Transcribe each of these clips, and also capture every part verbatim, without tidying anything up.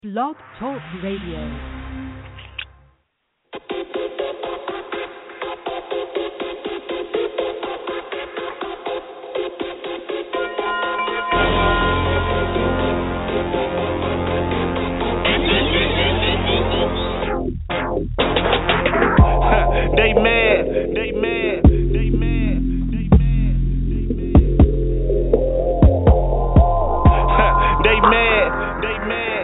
Blog Talk Radio. They mad, they mad, they mad, they mad, they mad, they mad.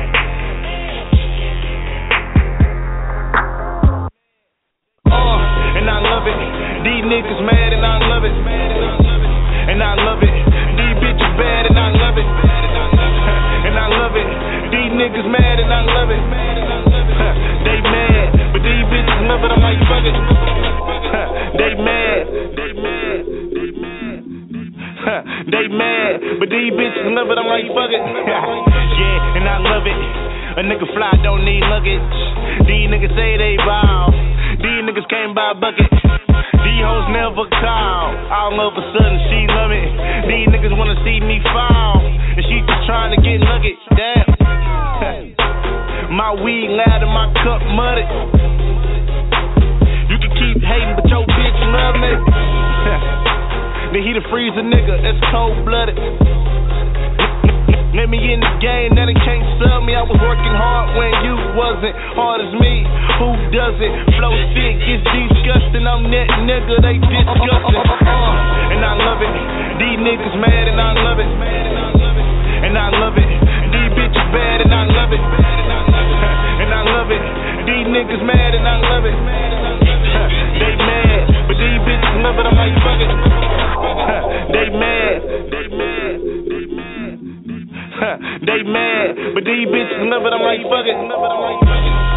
Uh, and I love it. These niggas mad and I love it. And I love it. These bitches bad and I love it. And I love it. These niggas mad and I love it. They mad, but these bitches love it. I'm like, fuck it. They mad, they mad, they mad. They mad, but these bitches love it. I'm like, fuck it. Yeah, and I love it. A nigga fly don't need luggage. These niggas say they bow. These niggas came by a bucket. These hoes never call. All of a sudden she love it. These niggas wanna see me fall, and she just trying to get luggage. Damn. My weed loud and my cup muddy. You can keep hating, but your bitch love me. Then he to freeze a nigga, that's cold blooded. Let me in the game, now they can't sell me. I was working hard when you wasn't hard as me. Who does it? Flow sick, it's disgusting. I'm that nigga, they disgusting. Uh, and I love it. These niggas mad and I love it. And I love it. These bitches bad and I love it. And I love it. These niggas mad and I love it. They mad, but these bitches love it. I'm like, fuck it. They mad, they mad, they mad. They mad, but these bitches love it. I'm like, fuck it. Love it. I'm like, fuck it.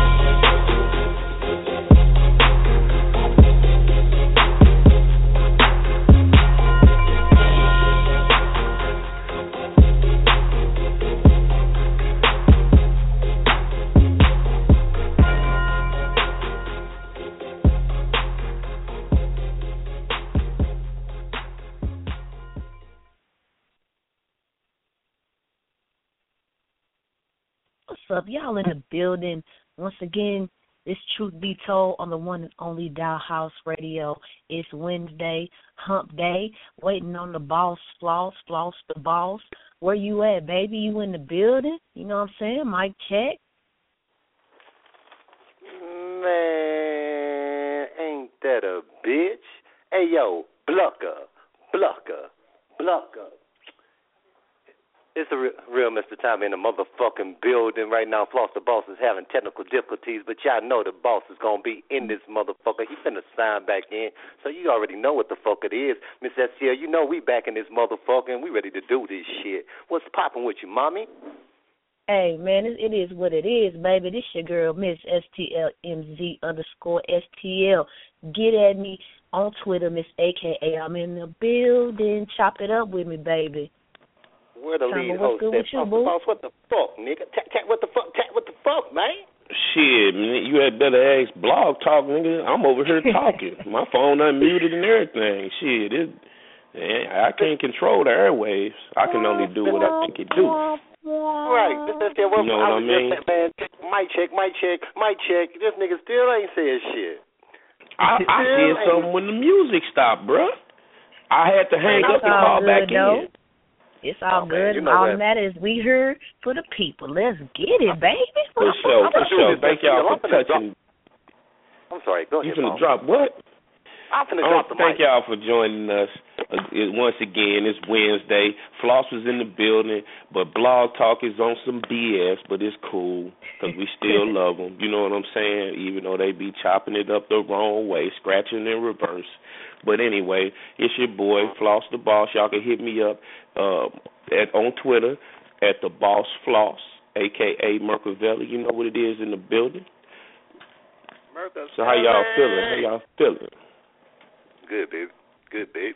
Up, y'all in the building once again. This Truth Be Told on the one and only Dial House Radio. It's Wednesday, Hump Day, waiting on the boss, floss, floss the boss. Where you at, baby? You in the building? You know what I'm saying? Mic check. Man, ain't that a bitch? Hey yo, Blucker, Blucker, Blucker. It's a real, real Mister Tommy in the motherfucking building right now. Floss the boss is having technical difficulties, but y'all know the boss is going to be in this motherfucker. He finna sign back in, so you already know what the fuck it is. Miss S T L, you know we back in this motherfucker, and we ready to do this shit. What's popping with you, mommy? Hey, man, it, it is what it is, baby. This your girl, Miss S T L M Z underscore S T L. Get at me on Twitter, Miss A K A. I'm in the building. Chop it up with me, baby. Where the lead host at? You, boss, what the fuck, nigga? Tat, tat, what the fuck? Tat, what the fuck, man? Shit, man, you had better ask Blog Talk, nigga. I'm over here talking. My phone unmuted and everything. Shit, it, I can't control the airwaves. I can only do what I think it do. Right. This is what you know what I mean? Just, man, mic check, mic check, mic check. This nigga still ain't saying shit. I, I said something when the music stopped, bruh. I had to hang up and call back in. It's all oh, good. Man, you know all that matters we here for the people. Let's get it, baby. For sure, for sure. Thank y'all for touching. I'm sorry. Go ahead. You finna drop what? I'm finna oh, drop the Thank mic. y'all for joining us uh, once again. It's Wednesday. Floss is in the building, but Blog Talk is on some B S, but it's cool because we still love them. You know what I'm saying? Even though they be chopping it up the wrong way, scratching in reverse. But anyway, it's your boy, Floss the Boss. Y'all can hit me up uh, at on Twitter at the Boss Floss, a k a. Mercavelli. You know what it is in the building. Mercavelli. So how y'all feeling? How y'all feeling? Good, babe. Good, babe.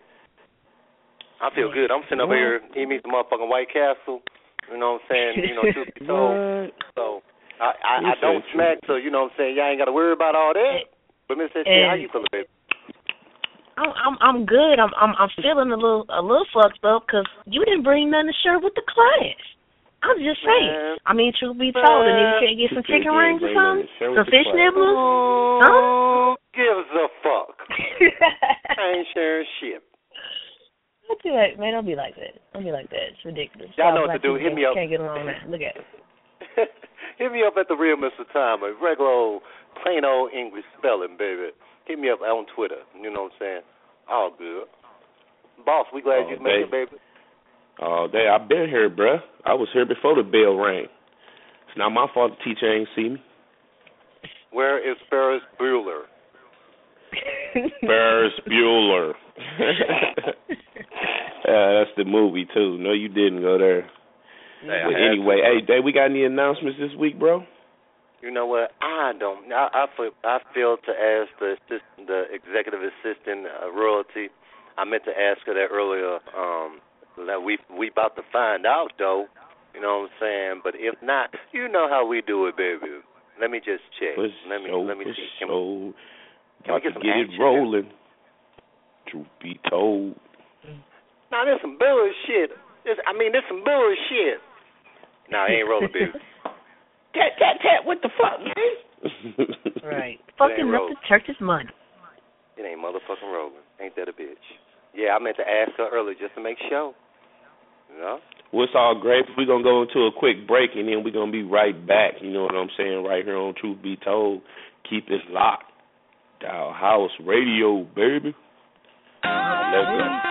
I feel good. I'm sitting over here eating me some motherfucking White Castle. You know what I'm saying? You know, truth be told. So I, I, I don't smack, so you know what I'm saying? Y'all ain't got to worry about all that. But Miss S T, how you feeling, babe? I'm I'm I'm good. I'm I'm I'm feeling a little a little fucked up because you didn't bring none to share with the class. I'm just saying. Man. I mean, truth be told, and if you can't get some chicken Yeah, rings or bring something, them. Share some with the fish class. nibblers, huh? Who gives a fuck? I ain't sharing shit. Don't do that, man. Don't be like that. Don't be like that. It's ridiculous. Y'all know what Black to do. people Hit me up. Can't get along now. Look at it. Hit me up at the real Mister Timer. Regular old, plain old English spelling, baby. Hit me up on Twitter. You know what I'm saying? All good. Boss, we glad Oh, you made it, baby. Oh, day, I've been here, bruh. I was here before the bell rang. It's not my fault the teacher ain't see me. Where is Ferris Bueller? Ferris Bueller. uh, that's the movie, too. No, you didn't go there. Hey, But anyway, to, hey, Day, we got any announcements this week, bro? You know what? I don't. I I, feel, I failed to ask the assistant, the executive assistant uh, royalty. I meant to ask her that earlier. Um, that we we about to find out though. You know what I'm saying? But if not, you know how we do it, baby. Let me just check. For let me sure, let me for see. Can, sure. can we About get to some get it action rolling. Truth be told. Now there's some bullshit. There's, I mean, there's some bullshit. Nah, ain't rolling, baby. Tat, tat, tat, what the fuck, man? Right. Fucking up the church's money. It ain't motherfucking rolling. Ain't that a bitch? Yeah, I meant to ask her earlier just to make sure. You know? Well, it's all great. We're going to go into a quick break, and then we're going to be right back. You know what I'm saying? Right here on Truth Be Told. Keep it locked. Dial House Radio, baby. Let's go.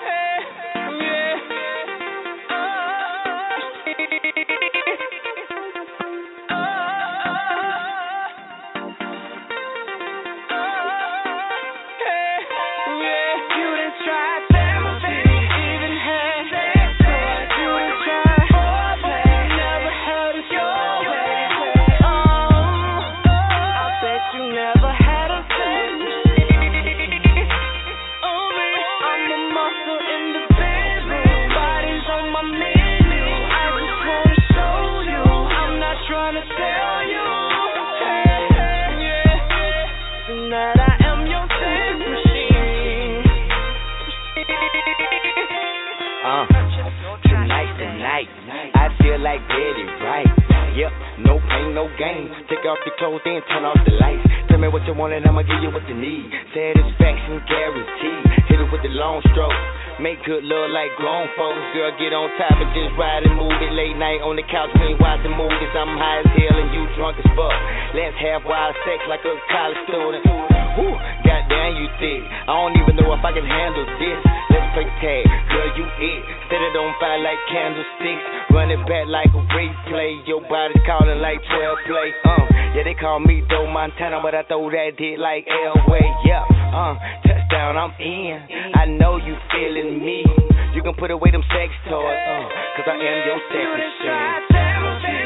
Like Betty, right? Yep, no pain, no gain. Take off your clothes, then turn off the lights. Tell me what you want and I'ma give you what you need. Satisfaction guaranteed. Hit it with the long stroke. Make good love like grown folks. Girl, get on top and just ride and move it. Late night on the couch, we ain't watching movies. I'm high as hell and you drunk as fuck. Let's have wild sex like a college student. Whew, goddamn you thick. I don't even know if I can handle this. Let's play tag, girl, you it. Set it on fire like candlesticks. Run it back like a replay. Your body's calling like twelve play. Uh, yeah, they call me Joe Montana, but I throw that dick like Elway. Yeah, uh, touchdown, I'm in. I know you feeling me. You can put away them sex toys, uh, cause I am your sex machine.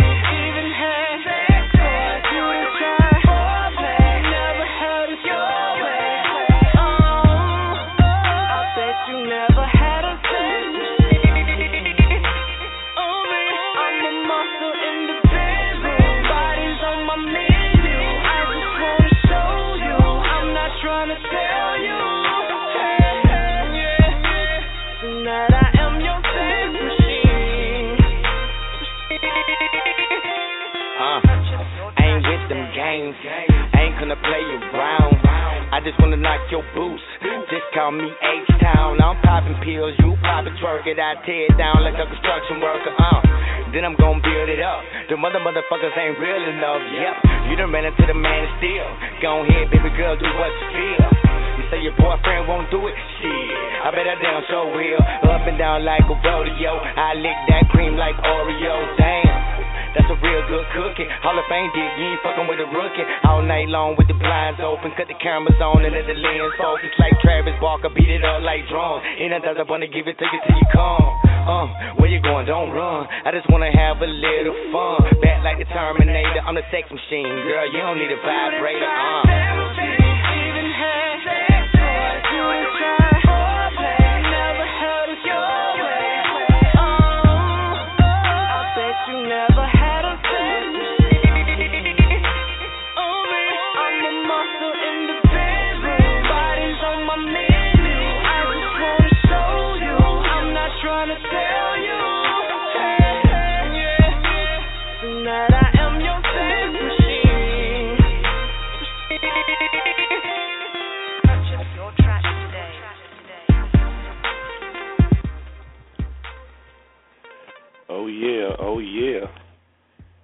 Play around. I just wanna knock your boots. Just call me H-Town. I'm popping pills, you popping twerk it. I tear it down like a construction worker. Uh, then I'm gonna build it up. The mother motherfuckers ain't real enough. Yep, you done ran into the man of steel. Go ahead, baby girl, do what you feel. You say your boyfriend won't do it? Shit, I bet I damn so will. Up and down like a rodeo. I lick that cream like Oreo. Damn. That's a real good cookie. Hall of Fame dick, you ain't fucking with a rookie. All night long with the blinds open, cut the cameras on and let the lens focus like Travis Barker, beat it up like drums. And I just wanna give it to you till you come. Uh, where you going? Don't run. I just wanna have a little fun. Back like the Terminator, I'm the sex machine. Girl, you don't need a vibrator. Uh.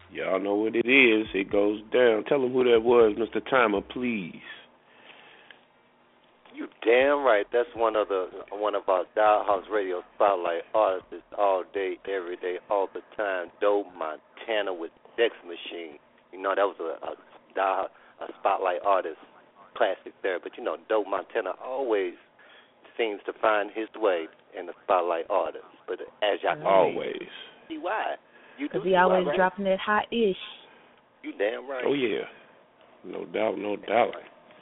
Y'all know what it is. It goes down. Tell them who that was, Mister Timer, please. You damn right. That's one of the one of our Dial House Radio Spotlight artists all day, every day, all the time. Doe Montana with Dex Machine. You know that was a, a, Dial, a Spotlight artist classic there. But you know, Doe Montana always seems to find his way in the Spotlight artist. But as y'all always see why. Because he always right? dropping that hot ish. You damn right. Oh, yeah. No doubt, no doubt.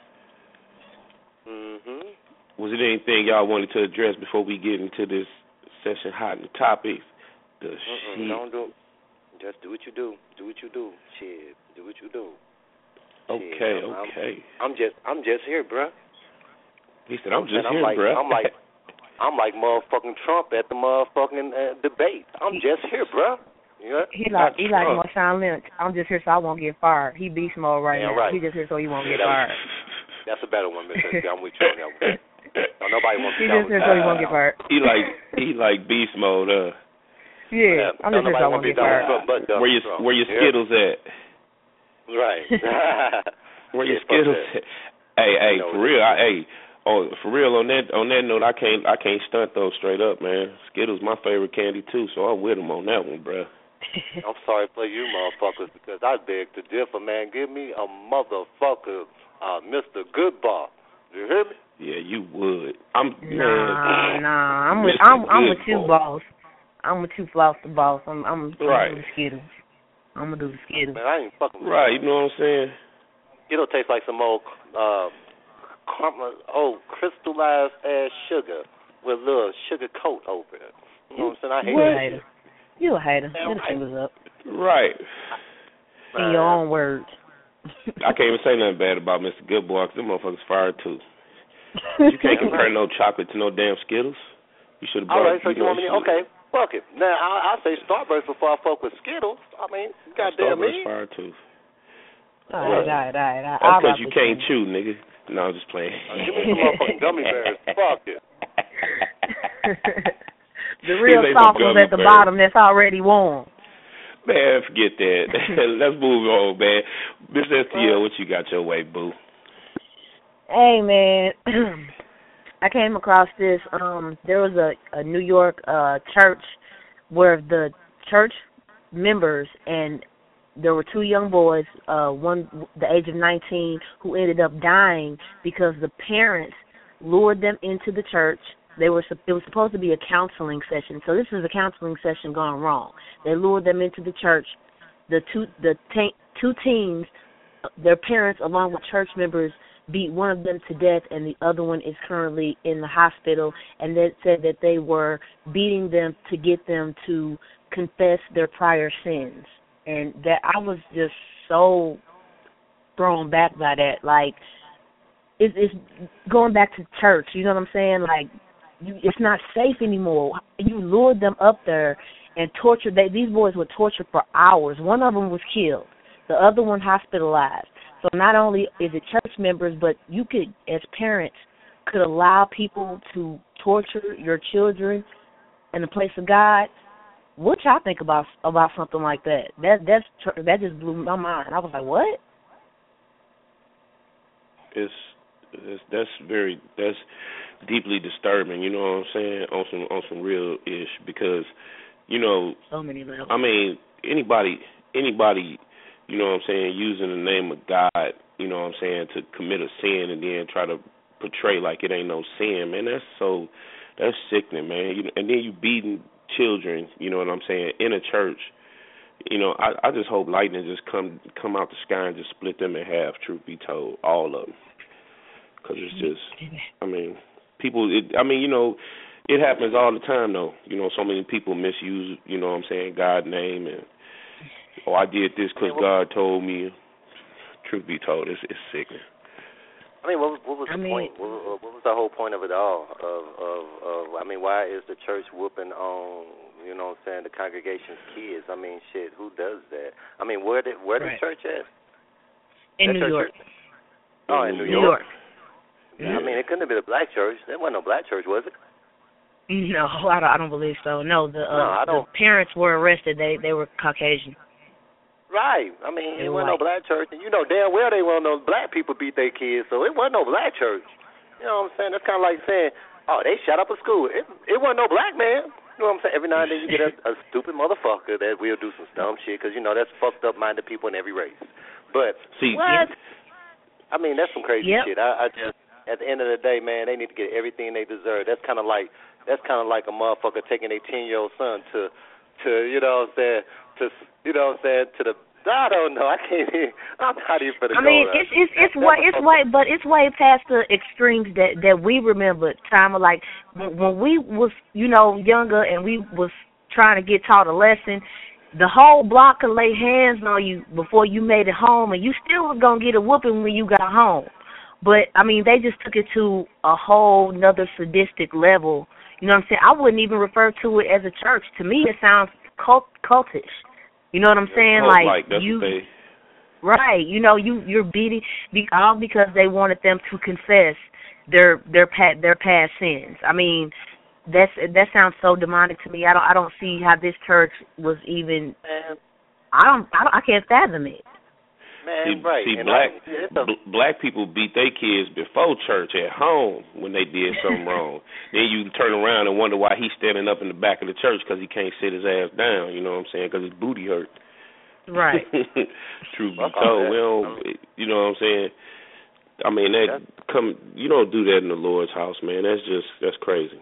Mm-hmm. Was it anything y'all wanted to address before we get into this session hot and topics? The shit. Don't do Just do what you do. Do what you do. Shit. Do what you do. Okay, Shit. I'm, okay. I'm, I'm just I'm just here, bruh. He said, I'm just I'm here, like, bruh. I'm like, I'm like motherfucking Trump at the motherfucking uh, debate. I'm just here, bruh. Yeah. He like he like Marshawn Lynch. I'm just here so I won't get fired. He beast mode right yeah, now. Right. He just here so he won't yeah, get fired. Was, that's a better one, Mister I'm with you on that one. No, nobody wants to. He just here so he won't get fired. He like he like beast mode, uh. Yeah, yeah. I'm just here so I won't get fired. Where your where your Skittles yeah. at? Right. Where your Skittles at? Hey, hey, for real, I, hey. Oh, for real, on that on that note, I can't I can't stunt those straight up, man. Skittles my favorite candy too, so I'm with him on that one, bruh. I'm sorry for you motherfuckers because I beg to differ, man. Give me a motherfucker, uh, Mister Goodbar. You hear me? Yeah, you would. I'm nah, man, nah. I'm with I'm, I'm with you, boss. I'm with you, Floss the boss. I'm I'm, I'm right. with the Skittles. I'm gonna do the Skittles. Man, I ain't fucking. Right, you know what I'm saying? It'll taste like some old, uh, caramel, old crystallized ass sugar with a little sugar coat over it. You know what I'm saying? I hate what? that shit. You a hater. Yeah, Get the fingers up. Right. In your own words. I can't even say nothing bad about Mister Goodboy because them motherfuckers fired too. You can't compare no chocolate to no damn Skittles. You should have brought. All right, so you, you know, want me to? Okay, fuck it. Now I I say Starburst before I fuck with Skittles. I mean, goddamn me. Starburst fired too. All right, all right, all right. That's because you can't chew, nigga. No, I'm just playing. Uh, give me some motherfucking gummy bears. Fuck it. The real soft ones at the bears. Bottom that's already warm. Man, forget that. Let's move on, man. Miss S T L, what you got your way, boo? Hey, man. I came across this. Um, there was a, a New York uh, church where the church members and there were two young boys, uh, one the age of nineteen, who ended up dying because the parents lured them into the church. They were it was supposed to be a counseling session, so this is a counseling session gone wrong. They lured them into the church. The two the te- two teens, their parents along with church members, beat one of them to death, and the other one is currently in the hospital. And they said that they were beating them to get them to confess their prior sins, and that I was just so thrown back by that. Like it's, it's going back to church. You know what I'm saying? Like. You, it's not safe anymore. You lured them up there and tortured. They, these boys were tortured for hours. One of them was killed. The other one hospitalized. So not only is it church members, but you could, as parents, could allow people to torture your children in the place of God. What y'all think about about something like that? That that's that just blew my mind. I was like, what? It's, it's that's very that's. deeply disturbing, you know what I'm saying, on some on some real ish because, you know, so many levels. I mean, anybody anybody, you know what I'm saying, using the name of God, you know what I'm saying, to commit a sin and then try to portray like it ain't no sin, man, that's so that's sickening, man. You, and then you beating children, you know what I'm saying, in a church. You know, I, I just hope lightning just come come out the sky and just split them in half, truth be told, all of them. Because it's just, I mean, people, it, I mean, you know, it happens all the time, though. You know, so many people misuse, you know what I'm saying, God's name. And, oh, I did this because God told me. Truth be told, it's, it's sickening. I mean, what, what was the I mean, point? What, what was the whole point of it all? Of, of, of, I mean, why is the church whooping on, you know what I'm saying, the congregation's kids? I mean, shit, who does that? I mean, where did where did right. the church at? In that New York. Church? Oh, in New, New York. York. Yeah. I mean, it couldn't have been a black church. There wasn't no black church, was it? No, I don't, I don't believe so. No, the uh, no, I don't. the parents were arrested. They they were Caucasian. Right. I mean, it They're wasn't no white. black church, and you know damn well they weren't no black people beat their kids, so it wasn't no black church. You know what I'm saying? That's kind of like saying, oh, they shot up a school. It, it wasn't no black man. You know what I'm saying? Every now and then you get a, a stupid motherfucker that will do some dumb shit, because, you know, that's fucked up-minded people in every race. But, See, what? I mean, that's some crazy Yep. shit. I, I just, at the end of the day, man, they need to get everything they deserve. That's kind of like, that's kind of like a motherfucker taking their ten-year-old son to, to, you know what I'm saying, to, you know what I'm saying, to the, I don't know. I can't even, I'm not even for the I mean, it's it's it's way it's way, but it's way past the extremes that that we remember. Time of like when, when we was you know younger and we was trying to get taught a lesson, the whole block could lay hands on you before you made it home, and you still was gonna get a whooping when you got home. But I mean, they just took it to a whole nother sadistic level. You know what I'm saying? I wouldn't even refer to it as a church. To me, it sounds cult cultish. You know what I'm saying? Oh, like, like that's you, what they. right? You know, you you're beating be, all because they wanted them to confess their their past their past sins. I mean, that's that sounds so demonic to me. I don't I don't see how this church was even. Man, I don't I, don't, I can't fathom it. man, See, right. see and black I, it's a, b- black people beat their kids before church at home when they did something wrong. Then you turn around and wonder why he's standing up in the back of the church because he can't sit his ass down. You know what I'm saying? Because his booty hurt. Right. Truth be Fuck all told, that. we don't. You know what I'm saying? I mean, that come. You don't do that in the Lord's house, man. That's just that's crazy.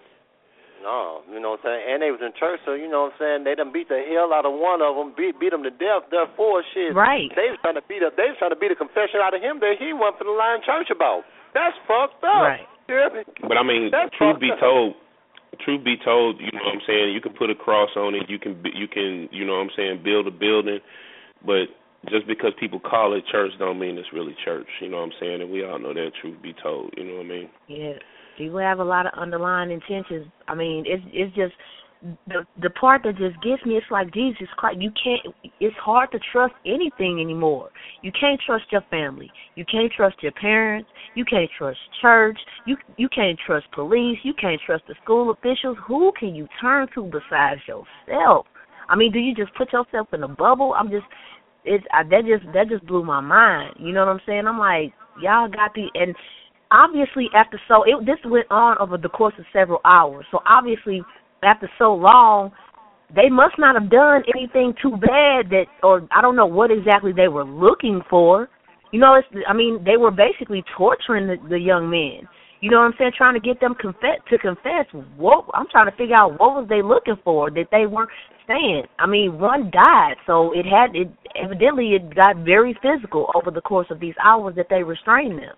No, you know what I'm saying? And they was in church, so you know what I'm saying? They done beat the hell out of one of them, beat beat him to death. Therefore, shit. Right. They was trying to beat up. They was trying to beat a confession out of him that he wasn't for the line church about. That's fucked up. Right. You hear me? But I mean, That's truth fucked be up. told, truth be told, you know what I'm saying? You can put a cross on it. You can you can you know what I'm saying? Build a building, but just because people call it church don't mean it's really church. You know what I'm saying? And we all know that. Truth be told, you know what I mean? Yeah. People have a lot of underlying intentions. I mean, it's it's just the the part that just gets me. It's like Jesus Christ. You can't. It's hard to trust anything anymore. You can't trust your family. You can't trust your parents. You can't trust church. You you can't trust police. You can't trust the school officials. Who can you turn to besides yourself? I mean, do you just put yourself in a bubble? I'm just. It's I, that just that just blew my mind. You know what I'm saying? I'm like, y'all got the and. Obviously, after so it, this went on over the course of several hours. So obviously, after so long, they must not have done anything too bad that, or I don't know what exactly they were looking for. You know, it's, I mean, they were basically torturing the, the young men. You know what I'm saying? Trying to get them confess to confess. What I'm trying to figure out what was they looking for that they weren't saying. I mean, one died, so it had it evidently it got very physical over the course of these hours that they restrained them.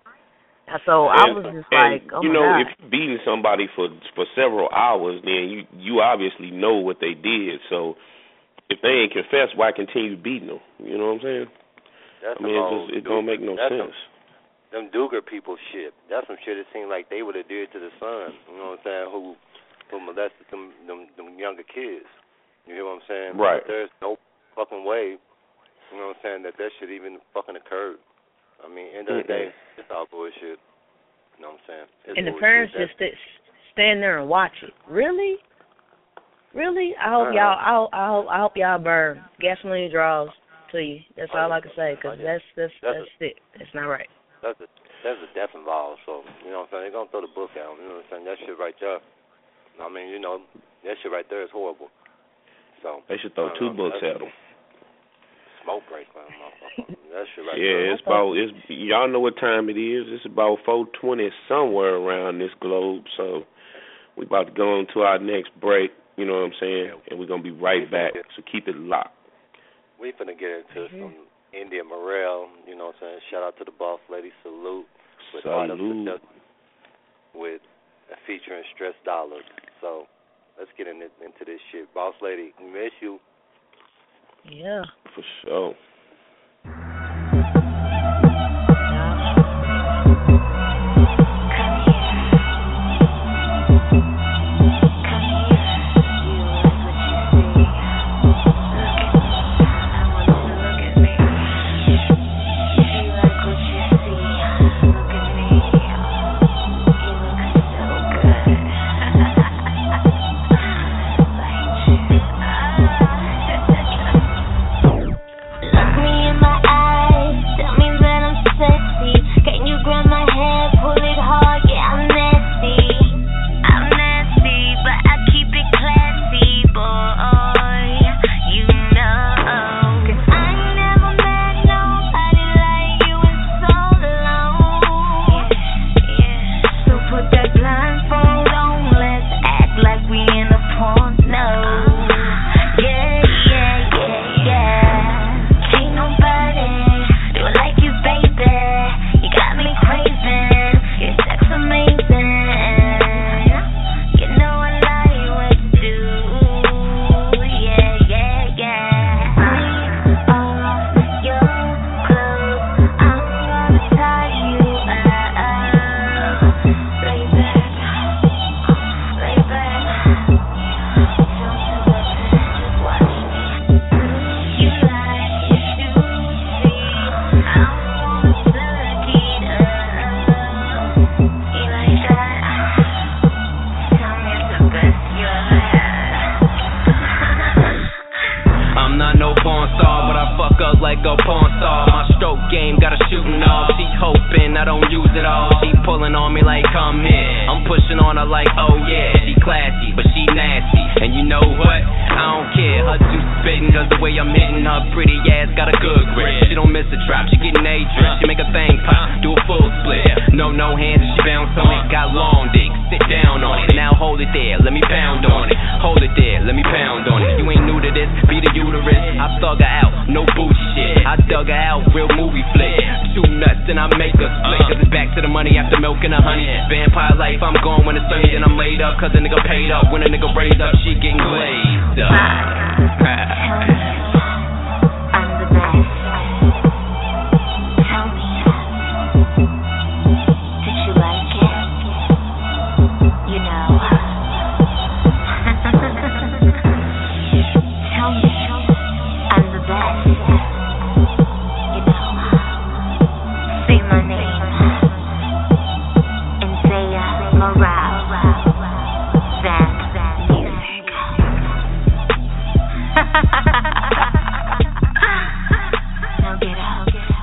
So I was just and, like, oh you my know, God. if you're beating somebody for for several hours, then you you obviously know what they did. So if they ain't confessed, why continue beating them? You know what I'm saying? That's I mean, it just it don't make no that's sense. Some, them Duger people shit. That's some shit it seemed like they would have did to the son. You know what I'm saying? Who who molested them them, them younger kids. You hear what I'm saying? Right. But there's no fucking way. You know what I'm saying? That that shit even fucking occurred. I mean, end of the day, it's all bullshit. You know what I'm saying? It's And the bullshit. parents That's, just st- stand there and watch it. Really? Really? I hope Uh-huh. y'all. I hope, I hope. I hope y'all burn. Gasoline draws to you. That's all I can say. Because that's that's That's that's it. That's not right. that's a that's a death involved. So you know what I'm saying? They're gonna throw the book out. You know what I'm saying? That shit right there. I mean, you know, that shit right there is horrible. So They should throw I don't two know, books that's- at them. Smoke break, man, motherfucker. That shit right Yeah, there. it's about it's y'all know what time it is. It's about four twenty somewhere around this globe. So we about to go on to our next break. You know what I'm saying? And we're gonna be right back. So keep it locked. We finna get into some India Morale. You know what I'm saying? Shout out to the boss lady. Salute. With Art of Salute. Seduction, with uh, featuring Stress Dollars. So let's get in, into this shit. Boss lady, we miss you. Yeah. For sure. La porn star. My stroke game got a shooting off. She hoping I don't use it all. She pulling on me like, come here. I'm pushing on her like, oh yeah. She classy, but she nasty. And you know what? I don't care. Her juice spitting, cause the way I'm hitting her pretty ass got a good grip. She don't miss a drop. She getting a drip. She make a thing pop, do a full split. No, no hands and she bounce on it. Got long dick, sit down on it. Now hold it there, let me pound on it. Hold it there, let me pound on it. You ain't new to this, be the uterus. I thug her out, no booty shit. I dug her out, real movie flick. Two nuts and I make her split. Cause it's back to the money after milking the honey. Vampire life, I'm gone when it's sunny. Then I'm laid up, cause a nigga paid up. When a nigga raised up, she getting glazed up. I'm the best. Tell me, did you like it? You know. Tell me, I'm the best. You know. Say my name. Isaiah Morale. Van Music. Now get out.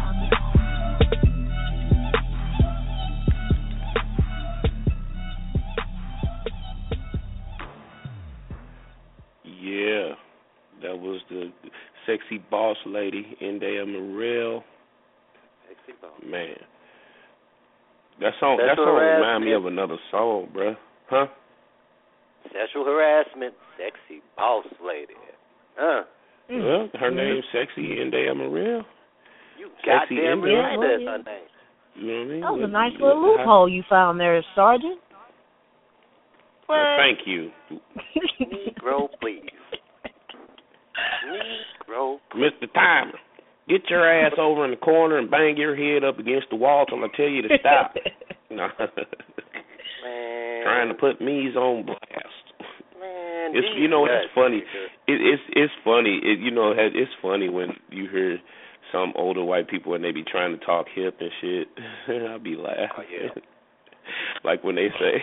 Yeah, that was the Sexy Boss Lady, Indea Morale. Sexy boss. Man, that song, that Sexual song remind harassment. me of another song, bruh. Huh? Sexual harassment, sexy boss lady. Huh? Well, her Mhm. name's Sexy Indea Morale. You Sexy goddamn India. right that's her name. You know what I mean? That was a What- nice what- little how- loophole you found there, Sergeant. Well, thank you, Negro, please. Negro, Mister Timer. Get your ass over in the corner and bang your head up against the wall till I tell you to stop. No. man. Trying to put me's on blast. Man, It's these you know guys, it's funny. nigga. It, it's it's funny. It, you know it- it's funny when you hear some older white people and they be trying to talk hip and shit. I'll be laughing. Oh, yeah. Like when they say,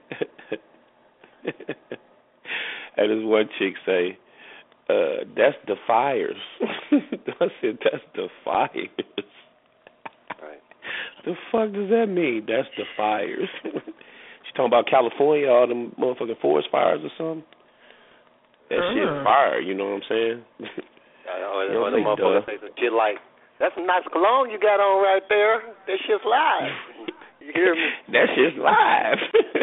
and this one chick say, uh, "That's the fires." I said, "That's the fires." Right. The fuck does that mean? That's the fires. She talking about California, all them motherfucking forest fires or something. That Uh-huh. shit fire, you know what I'm saying? Uh, or You or don't the say motherfucker duh. say some shit like, "That's some nice cologne you got on right there. That shit's live." You hear me? That shit's live.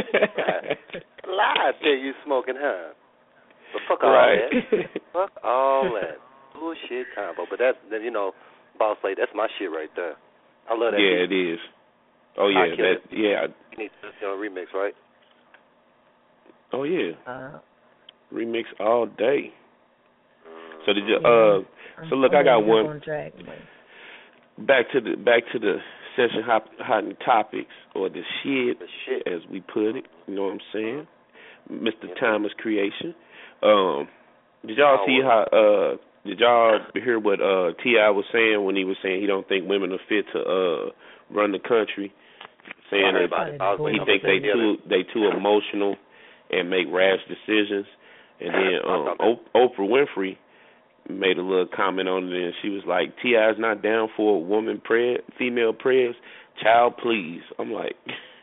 Live till you smoking, huh? But fuck all Right. that. Fuck all that bullshit combo. But that's then you know, boss lady, that's my shit right there. I love that. Yeah, beat. it is. Oh yeah, I kill that it. yeah. You need to you know, remix, right? Oh yeah, Uh, remix all day. So did you? Yeah. Uh, so look, I got I'm one. on track, but- Back to the back to the session hot, hot topics or the shit, The shit. as we put it. You know what I'm saying? Mister Thomas creation. Um, did y'all Oh, see well. how? Uh, did y'all hear what uh, T I was saying when he was saying he don't think women are fit to uh, run the country? Saying I heard that about it. I was he waiting on think the they video. too they too emotional and make rash decisions. And then um, Okay. o- Oprah Winfrey made a little comment on it, and she was like, T I is not down for a woman prayer, female prayers. Child, please. I'm like,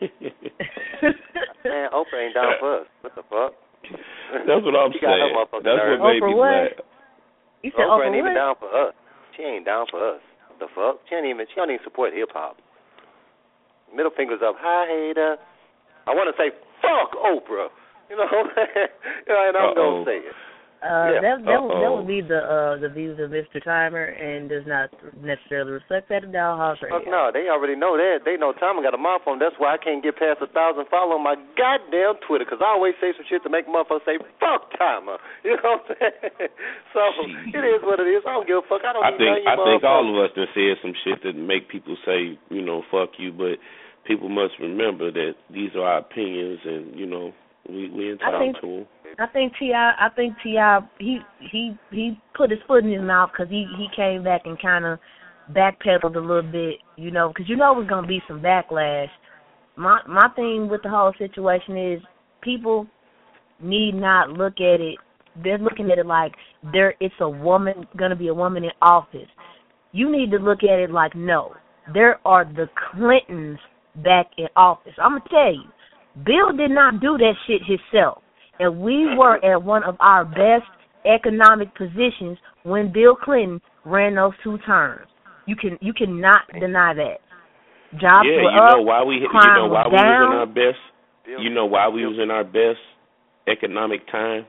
Man, Oprah ain't down for us. What the fuck? that's what I'm She got her saying. motherfucking That's nerve. what made Oprah me what? laugh. You said Oprah Oprah ain't even what? down for us. She ain't down for us. What the fuck? She ain't even. She don't even support hip hop. Middle fingers up. Hi, hater. I want to say fuck Oprah. You know, you know, and I'm Uh-oh. gonna say it. Uh, Yeah. that that would, that Uh-oh. would be the uh, the views of Mister Timer, and does not necessarily reflect that of Dollhouse Radio. Fuck no, they already know that. They know Timer got a microphone. That's why I can't get past a thousand follow on my goddamn Twitter, because I always say some shit to make motherfuckers say fuck Timer. You know what I'm saying? So Jeez. it is what it is. I don't give a fuck. I don't I need think none of you I think all motherfuckers. of us done said some shit that make people say, you know, fuck you, but people must remember that these are our opinions, and you know, we we entitled think- to them. I think Ti, I think Ti, he he he put his foot in his mouth because he he came back and kind of backpedaled a little bit, you know, because you know it was gonna be some backlash. My my thing with the whole situation is people need not look at it. They're looking at it like there it's a woman gonna be a woman in office. you need to look at it like, no, there are the Clintons back in office. I'm going to tell you, Bill did not do that shit himself. And we were at one of our best economic positions when Bill Clinton ran those two terms. You can you cannot deny that. Jobs yeah, were you up, know why we you crime know why was we down. was in our best you know why we was in our best economic time?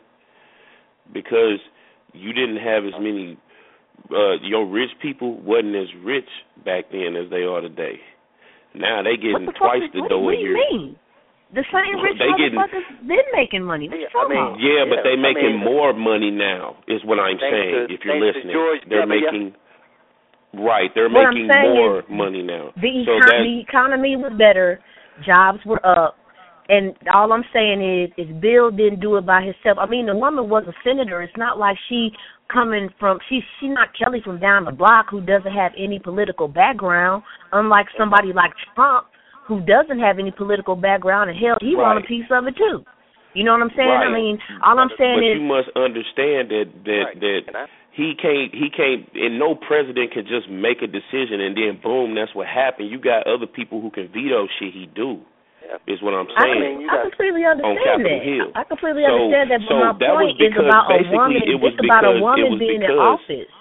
Because you didn't have as many uh your rich people wasn't as rich back then as they are today. Now they getting the twice fuck, the what, dough what a do you year. mean? The same rich they motherfuckers getting, been making money. What you talking I mean, about? Yeah, but yeah, they making I mean, more money now is what I'm thanks saying. to, if you're thanks listening, to George they're W. making right. They're What making I'm saying more is money now. The, so econ- that, the economy was better, jobs were up, and all I'm saying is, is Bill didn't do it by himself. I mean, the woman was a senator. It's not like she coming from she she not Kelly from down the block who doesn't have any political background, unlike somebody like Trump who doesn't have any political background, and hell, he right. want a piece of it too. You know what I'm saying? Right. I mean, all I'm saying but is, you must understand that that Right. that he can't he can't and no president can just make a decision and then boom, that's what happened. You got other people who can veto shit he do. Yeah. Is what I'm I, saying. I completely understand that. Hill. I completely so, understand that, but so my that point was is about a woman. It was it's about a because, woman being in office.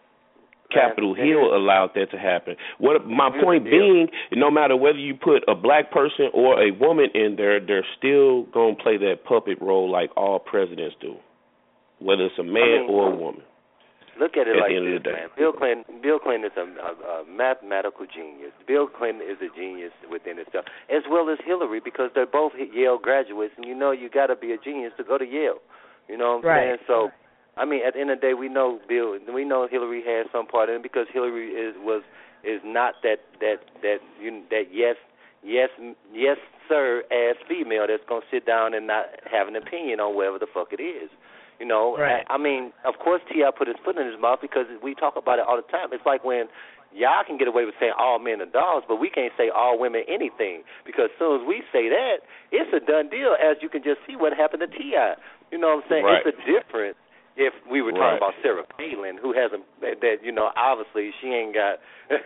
Capitol Hill allowed that to happen. What my point being, no matter whether you put a black person or a woman in there, they're still gonna play that puppet role like all presidents do, whether it's a man I mean, or a woman. Look at it at like the end this, of the day. man. Bill Clinton, Bill Clinton is a, a, a mathematical genius. Bill Clinton is a genius within itself, as well as Hillary, because they're both Yale graduates, and you know you got to be a genius to go to Yale. You know what I'm right. saying? So. I mean, at the end of the day, we know Bill. We know Hillary has some part in it because Hillary is was is not that that that you that yes yes yes sir ass female that's gonna sit down and not have an opinion on whatever the fuck it is. You know, right. I, I mean, of course, T I put his foot in his mouth because we talk about it all the time. It's like when y'all can get away with saying all men are dogs, but we can't say all women anything because as soon as we say that, it's a done deal. As you can just see what happened to T I. You know what I'm saying? Right. It's a difference. If we were talking right. about Sarah Palin, who hasn't, that, you know, obviously she ain't got,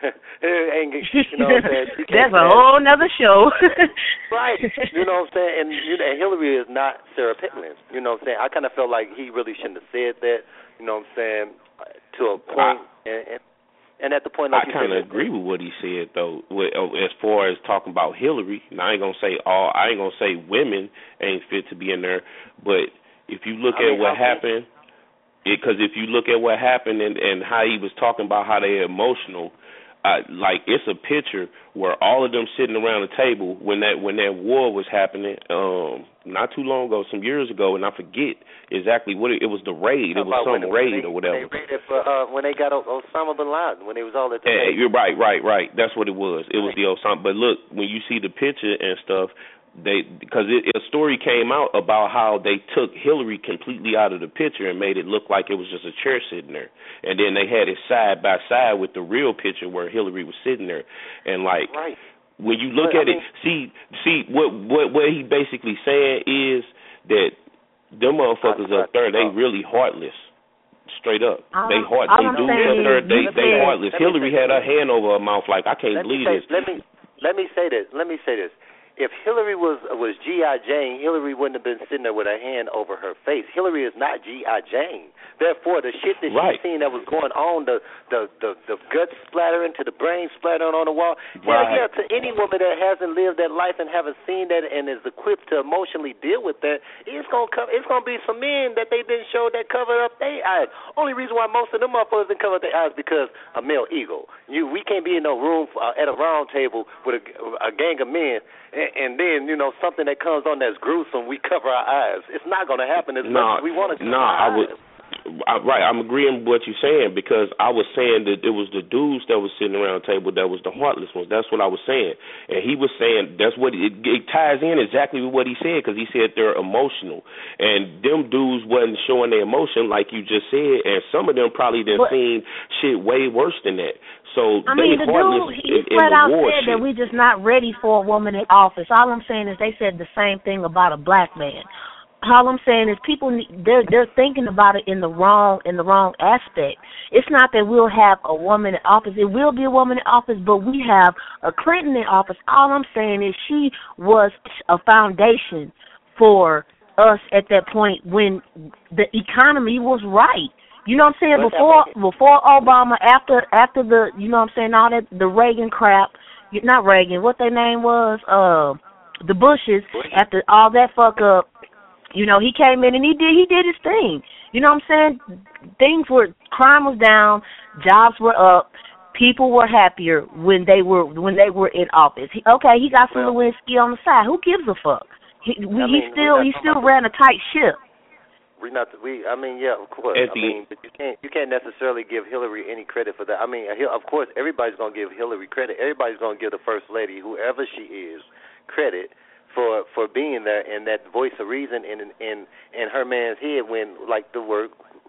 ain't, you know what I'm saying? She That's a whole nother show. Right. You know what I'm saying? And, you know, Hillary is not Sarah Palin. You know what I'm saying? I kind of felt like he really shouldn't have said that, you know what I'm saying, to a point. I, and, and, and at the point, like I kind of agree with what he said, though, with, as far as talking about Hillary. Now, I ain't going to say all, I ain't going to say women ain't fit to be in there, but if you look I at mean, what I happened, because if you look at what happened and, and how he was talking about how they're emotional, uh, like it's a picture where all of them sitting around the table when that when that war was happening, um, not too long ago, some years ago, and I forget exactly what it, it was. The raid, it was some when, raid when they, or whatever. They raided for, uh, when they got Osama bin Laden, when they was all at the. Hey, you're right, right, right. That's what it was. It was the Osama. But look, when you see the picture and stuff. They because it, a story came out about how they took Hillary completely out of the picture and made it look like it was just a chair sitting there, and then they had it side by side with the real picture where Hillary was sitting there, and like right. when you look but, at I mean, it, see see what what what he basically saying is that them motherfuckers up there they really heartless. Straight up, all, they heart. They dudes up there, they they heartless. Hillary had her hand over her mouth like I can't believe say, this. Let me let me say this. Let me say this. If Hillary was was G I. Jane, Hillary wouldn't have been sitting there with her hand over her face. Hillary is not G I. Jane. Therefore, the shit that right. she's seen that was going on, the the the, the guts splattering to the brain splattering on the wall, right. yeah, yeah, to any woman that hasn't lived that life and haven't seen that and is equipped to emotionally deal with that, it's gonna come. It's gonna be some men that they didn't show that covered up their eyes. Only reason why most of them motherfuckers didn't cover their eyes because a male ego. You, we can't be in no room for, uh, at a round table with a, a gang of men. And then, you know, something that comes on that's gruesome, we cover our eyes. It's not going to happen as nah, much as we want to cover nah, our I would, eyes. I, right, I'm agreeing with what you're saying because I was saying that it was the dudes that was sitting around the table that was the heartless ones. That's what I was saying. And he was saying that's what it, it ties in exactly with what he said because he said they're emotional. And them dudes wasn't showing their emotion like you just said, and some of them probably done seen shit way worse than that. So I they mean, the heartless dude, he in, flat in the out war said shit. that we just not ready for a woman in office. All I'm saying is they said the same thing about a black man. all I'm saying is people they're they're thinking about it in the wrong in the wrong aspect. It's not that we'll have a woman in office. It will be a woman in office, but we have a Clinton in office. All I'm saying is she was a foundation for us at that point when the economy was right. You know what I'm saying? What's before before Obama, after after the you know what I'm saying, all that the Reagan crap, not Reagan, what their name was, uh the Bushes, after all that fuck up, you know, he came in and he did he did his thing. You know what I'm saying? Things were crime was down, jobs were up, people were happier when they were when they were in office. He, okay, he got some well, Lewinsky on the side. Who gives a fuck? He, we, I mean, he still he still ran a tight ship. We not we. I mean, yeah, of course. I mean, but you can't you can't necessarily give Hillary any credit for that. I mean, of course, everybody's gonna give Hillary credit. Everybody's gonna give the First Lady, whoever she is, credit for for being there and that voice of reason in in in her man's head when, like the word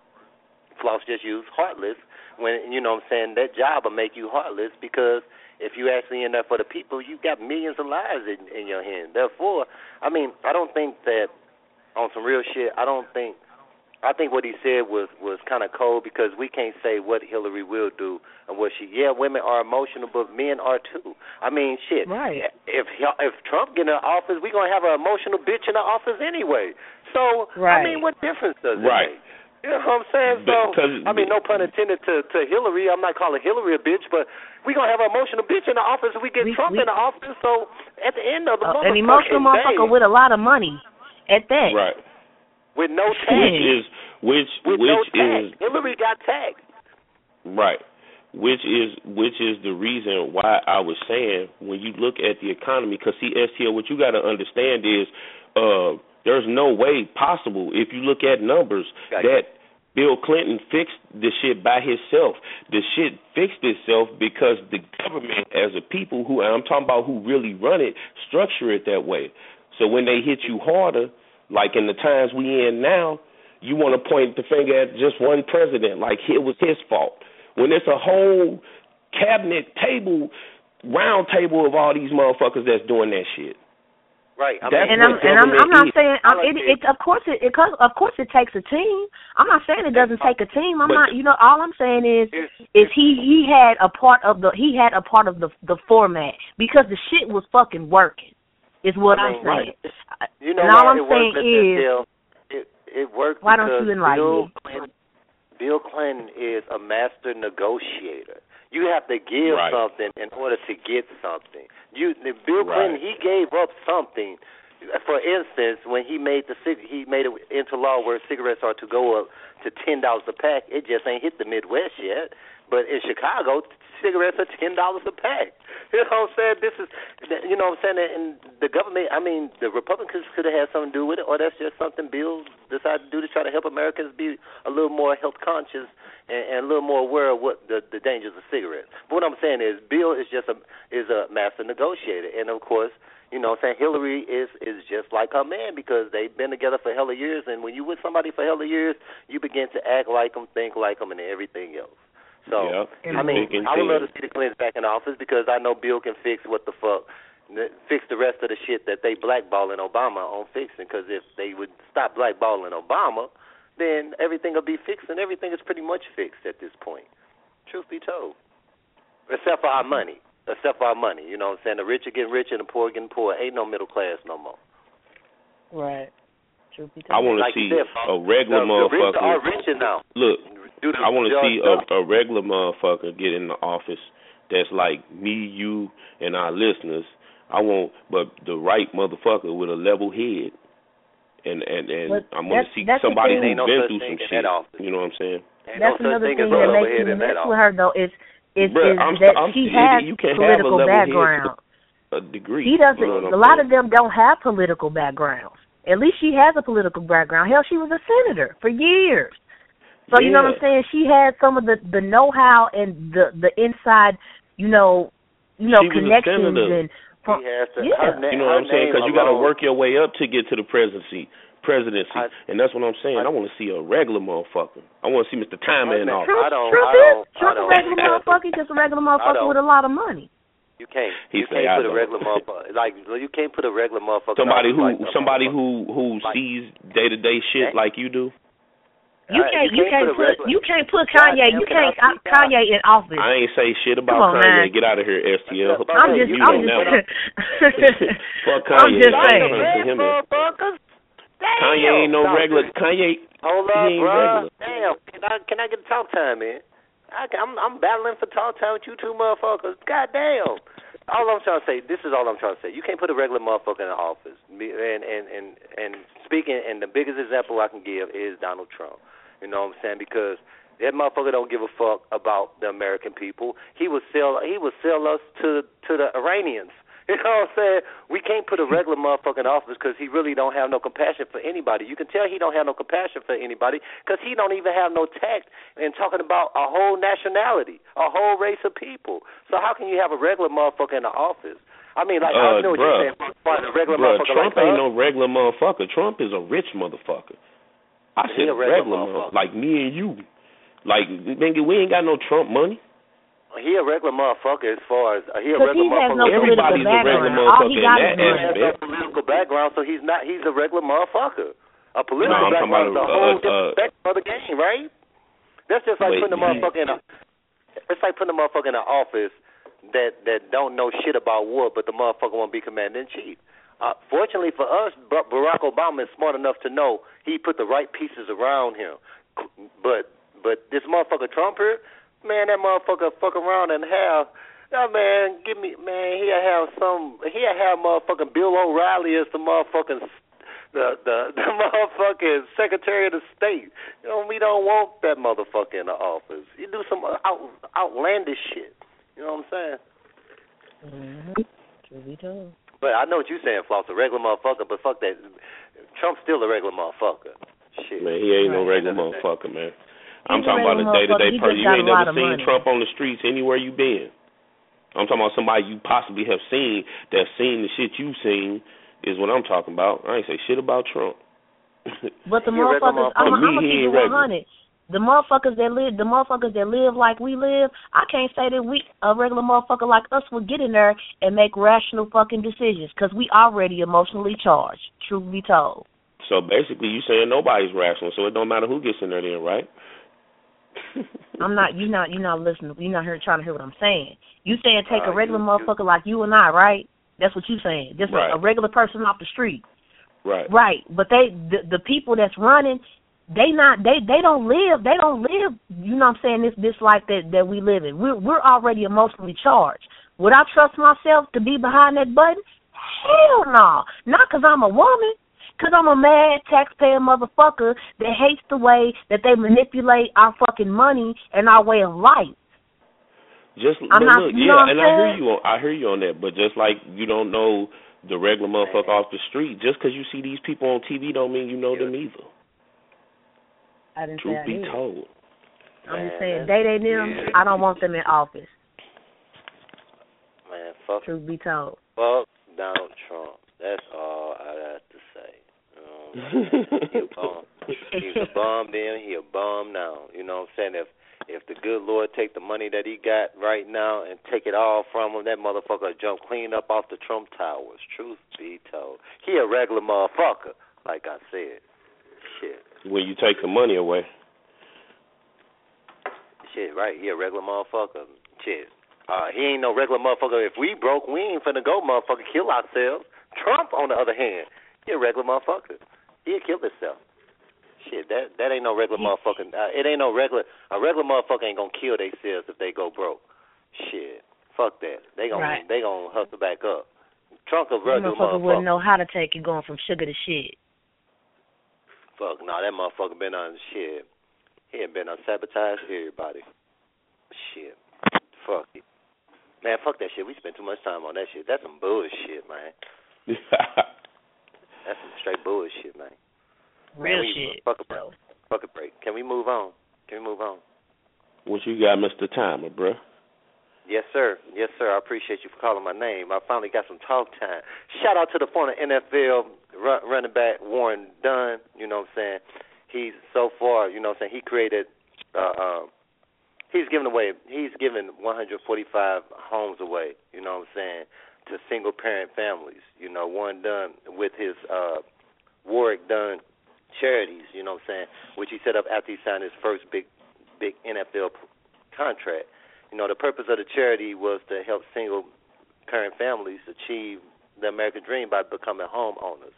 Floss just used, heartless. When you know what I'm saying, that job will make you heartless because if you actually in there for the people, you got millions of lives in, in your hand. Therefore, I mean, I don't think that on some real shit. I don't think. I think what he said was, was kind of cold because we can't say what Hillary will do and what she. Yeah, women are emotional, but men are too. I mean, shit. Right. If if Trump get in office, we're gonna have an emotional bitch in the office anyway. So right. I mean, what difference does it right. make? You know what I'm saying? So I mean, no pun intended to, to Hillary. I'm not calling Hillary a bitch, but we're gonna have an emotional bitch in the office if we get we, Trump we, in the office. So at the end of the uh, motherfucking an emotional motherfucker day, with a lot of money at that. Right. With no tax. Which is which With which no tax. is Hillary got taxed. Right. Which is which is the reason why I was saying when you look at the economy, because see, S T L, what you got to understand is uh, there's no way possible if you look at numbers got that Bill Clinton fixed the shit by himself. The shit fixed itself because the government, as a people who I'm talking about, who really run it, structure it that way. So when they hit you harder, like in the times we in now, you want to point the finger at just one president, like it was his fault. When it's a whole cabinet table, round table of all these motherfuckers that's doing that shit. Right. I mean, and I'm and I'm, I'm not saying I'm, it, it. Of course, it, it. Of course, it takes a team. I'm not saying it doesn't take a team. I'm not. You know, all I'm saying is, is he he had a part of the he had a part of the the format because the shit was fucking working. Is what I mean, I'm saying. Right. You know, and all I'm it saying is, it, it worked. Why don't you enlighten Bill me? Clinton, Bill Clinton is a master negotiator. You have to give right. something in order to get something. You, Bill Clinton, right. he gave up something. For instance, when he made the he made it into law where cigarettes are to go up to ten dollars a pack, it just ain't hit the Midwest yet. But in Chicago, cigarettes are ten dollars a pack. You know what I'm saying? This is, you know what I'm saying? And the government, I mean, the Republicans could have had something to do with it, or that's just something Bill decided to do to try to help Americans be a little more health conscious and, and a little more aware of what the, the dangers of cigarettes. But what I'm saying is, Bill is just a is a master negotiator, and of course, you know what I'm saying, Hillary is is just like her man because they've been together for hella years, and when you with somebody for hella years, you begin to act like them, think like them, and everything else. So, yep. I mean, I would love to see the Clintons back in office because I know Bill can fix what the fuck, fix the rest of the shit that they blackballing Obama on fixing, because if they would stop blackballing Obama, then everything will be fixed, and everything is pretty much fixed at this point, truth be told, except for our money, except for our money, you know what I'm saying? The rich are getting richer and the poor are getting poor. Ain't no middle class no more. Right. Truth be I told. want to like see said, a regular the, motherfucker. The rich are richer now. Look. The, I want to see a, a regular motherfucker get in the office that's like me, you, and our listeners. I want, but the right motherfucker with a level head, and and and but I'm gonna see somebody who's no been through some shit. You know what I'm saying? Ain't that's no another thing that makes me mess with her though is is, Bruh, is I'm, that I'm, she I'm, has you can political have a background. A degree. He doesn't. You know a lot saying? of them don't have political backgrounds. At least she has a political background. Hell, she was a senator for years. So yeah. you know what I'm saying? She had some of the, the know-how and the, the inside, you know, you know, she connections and. From, to, yeah. na- you know what I'm saying? Because you got to alone. work your way up to get to the presidency, presidency, I, and that's what I'm saying. I, I want to see a regular motherfucker. I want to see Mister Timer in office. Trump, I don't. Trump I don't. is Trump I don't, a regular motherfucker, just a regular motherfucker with a lot of money. You can't. He you say, can't I put a don't. regular motherfucker like you can't put a regular motherfucker. Somebody who like somebody who who like, sees day to day shit hey. like you do. You can't, you can't, you can't put, regular, you can't put Kanye, you can't uh, Kanye in office. I ain't say shit about on, Kanye. man. Get out of here, S T L. I'm just, you I'm know just, fuck Kanye. I'm just saying. Him Kanye ain't no regular. Kanye. Hold up, he ain't bro. Regular. Damn, can I can I get talk time, man? I, I'm I'm battling for talk time with you two motherfuckers. God damn. All I'm trying to say, this is all I'm trying to say. You can't put a regular motherfucker in the office. And and and and speaking, and the biggest example I can give is Donald Trump. You know what I'm saying? Because that motherfucker don't give a fuck about the American people. He would sell he would sell us to to the Iranians. You know what I'm saying? We can't put a regular motherfucker in office because he really don't have no compassion for anybody. You can tell he don't have no compassion for anybody because he don't even have no tact in talking about a whole nationality, a whole race of people. So how can you have a regular motherfucker in the office? I mean, like, uh, I know what bruh, you're saying. A regular bruh, motherfucker Trump like ain't us. no regular motherfucker. Trump is a rich motherfucker. I said a regular, regular motherfucker, like me and you. Like, nigga, we ain't got no Trump money. He a regular motherfucker as far as uh, he a regular he motherfucker. No Everybody's a regular motherfucker in that He has no aspect. political background, so he's not. He's a regular motherfucker. A political No, I'm background is a talking whole about, uh, different uh, spectrum of the game, right? That's just like Wait, putting a motherfucker in a. It's like putting a motherfucker in an office that that don't know shit about war, but the motherfucker won't be commander in chief. Uh, fortunately for us, Barack Obama is smart enough to know he put the right pieces around him. But but this motherfucker Trump here, man, that motherfucker fuck around and have, oh man, give me, man, he'll have some, he'll have motherfucking Bill O'Reilly as the motherfucking, the, the, the motherfucking Secretary of the State. You know, we don't want that motherfucker in the office. You do some out, outlandish shit. You know what I'm saying? Mm-hmm. True be told. But I know what you're saying, Floss, a regular motherfucker, but fuck that. Trump's still a regular motherfucker. Shit. Man, he ain't no Right. regular motherfucker, man. He's I'm talking about a day-to-day person. You ain't never seen money. Trump on the streets anywhere you been. I'm talking about somebody you possibly have seen that's seen the shit you seen is what I'm talking about. I ain't say shit about Trump. But the He a regular motherfuckers, I'm, motherfucker. I'm gonna Me, he keep it ain't one regular. hundred. The motherfuckers that live, the motherfuckers that live like we live, I can't say that we, a regular motherfucker like us, will get in there and make rational fucking decisions because we already emotionally charged. Truth be told. So basically, you saying nobody's rational, so it don't matter who gets in there, then, right? I'm not. You not. You not listening. You not here trying to hear what I'm saying. You saying take Uh, a regular you- motherfucker like you and I, right? That's what you saying. Just Right. a, a regular person off the street, Right. right? But they, the, the people that's running, they not. They they don't live. They don't live. You know what I'm saying? This this life that that we live in. We're we're already emotionally charged. Would I trust myself to be behind that button? Hell no. Not because I'm a woman. Because I'm a mad taxpayer motherfucker that hates the way that they manipulate our fucking money and our way of life. Just I'm but not- look, you know yeah, what I'm and I hear saying? you on I hear you on that. But just like you don't know the regular motherfucker off the street, just because you see these people on T V don't mean you know them either. I didn't Truth say I be did. told. I'm just Man, saying, that's- they they them. yeah. I don't want them in office. Man, fuck, Truth be told. fuck Donald Trump. That's all I got to say. Um, he a bum. He's a bum then, he a bum now. You know what I'm saying? If if the good Lord take the money that he got right now and take it all from him, that motherfucker will jump clean up off the Trump Towers. Truth be told. He a regular motherfucker, like I said. Shit. When you take the money away. Shit, right. He a regular motherfucker. Shit. Uh, he ain't no regular motherfucker. If we broke, we ain't finna go motherfucker kill ourselves. Trump, on the other hand, he a regular motherfucker. He'll kill himself. Shit, that that ain't no regular motherfucker. Uh, it ain't no regular. A regular motherfucker ain't gonna kill themselves if they go broke. Shit, fuck that. They gonna Right. they gonna hustle back up. Trump a That regular motherfucker motherfucker. wouldn't know how to take it going from sugar to shit. Fuck, nah, that motherfucker been on shit. He ain't been on sabotage everybody. Shit, fuck it. Man, fuck that shit. We spend too much time on that shit. That's some bullshit, man. That's some straight bullshit, man. Real man, we, shit. Fuck a break. So. Fuck a break. Can we move on? Can we move on? What you got, Mister Timer, bruh? Yes, sir. Yes, sir. I appreciate you for calling my name. I finally got some talk time. Shout out to the former N F L run, running back Warren Dunn. You know what I'm saying? He's so far, you know what I'm saying, he created uh, uh, he's giving away. He's giving one hundred forty-five homes away. You know what I'm saying, to single parent families. You know, one done with his uh, Warwick Dunn Charities. You know what I'm saying, which he set up after he signed his first big big N F L contract. You know, the purpose of the charity was to help single parent families achieve the American dream by becoming homeowners.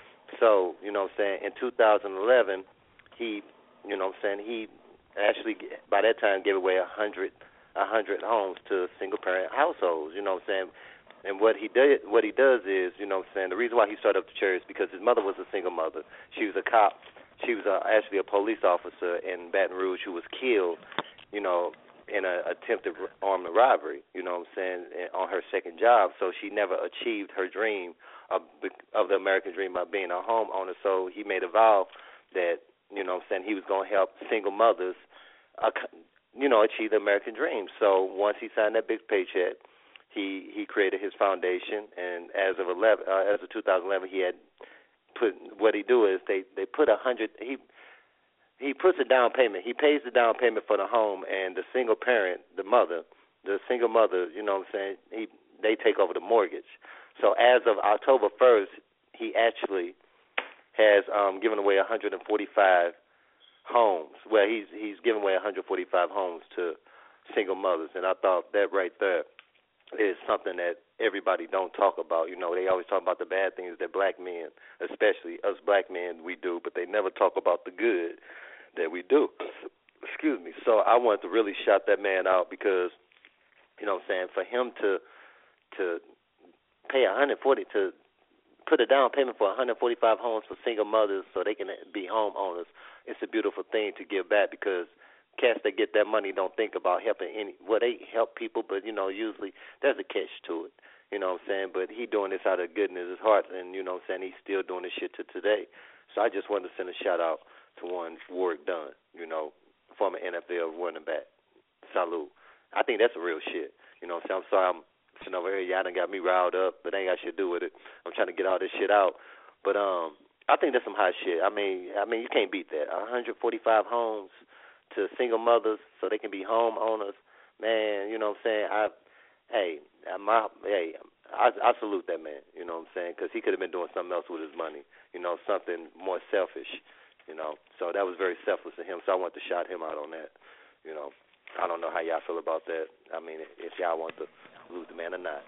So, you know what I'm saying, in two thousand eleven, he, you know what I'm saying, he actually, by that time, gave away one hundred, one hundred homes to single-parent households, you know what I'm saying. And what he did, what he does is, you know what I'm saying, the reason why he started up the charity is because his mother was a single mother. She was a cop. She was a, actually a police officer in Baton Rouge who was killed, you know, in an attempted armed robbery, you know what I'm saying, on her second job. So she never achieved her dream of, of the American dream of being a homeowner. So he made a vow that, you know what I'm saying, he was going to help single mothers, uh, you know, achieve the American dream. So once he signed that big paycheck, he, he created his foundation, and as of eleven, uh, as of two thousand eleven, he had put, what he do is they, they put a hundred, he, He puts a down payment. He pays the down payment for the home, and the single parent, the mother, the single mother, you know what I'm saying, he they take over the mortgage. So as of October first, he actually has um, given away one hundred forty-five homes. Well, he's he's given away one hundred forty-five homes to single mothers, and I thought that right there is something that everybody don't talk about. You know, they always talk about the bad things that black men, especially us black men, we do, but they never talk about the good that we do. Excuse me. So I wanted to really shout that man out because, you know what I'm saying, for him to to pay one hundred forty to put a down payment for one hundred forty-five homes for single mothers so they can be homeowners, it's a beautiful thing to give back because cats that get that money don't think about helping any, well, they help people, but, you know, usually there's a catch to it, you know what I'm saying, but he doing this out of goodness of his heart, and, you know what I'm saying, he's still doing this shit to today. So I just wanted to send a shout-out to one Warwick Dunn, you know, former N F L running back. Salute. I think that's a real shit, you know what I'm saying. I'm sorry I'm sitting over here, y'all done got me riled up, but ain't got shit to do with it. I'm trying to get all this shit out, but um, I think that's some hot shit. I mean, I mean, you can't beat that. one hundred forty-five homes to single mothers so they can be homeowners, man, you know what I'm saying? I, hey, my, hey, I, I salute that man, you know what I'm saying, because he could have been doing something else with his money, you know, something more selfish, you know. So that was very selfless of him, so I wanted to shout him out on that, you know. I don't know how y'all feel about that. I mean, if y'all want to salute the man or not.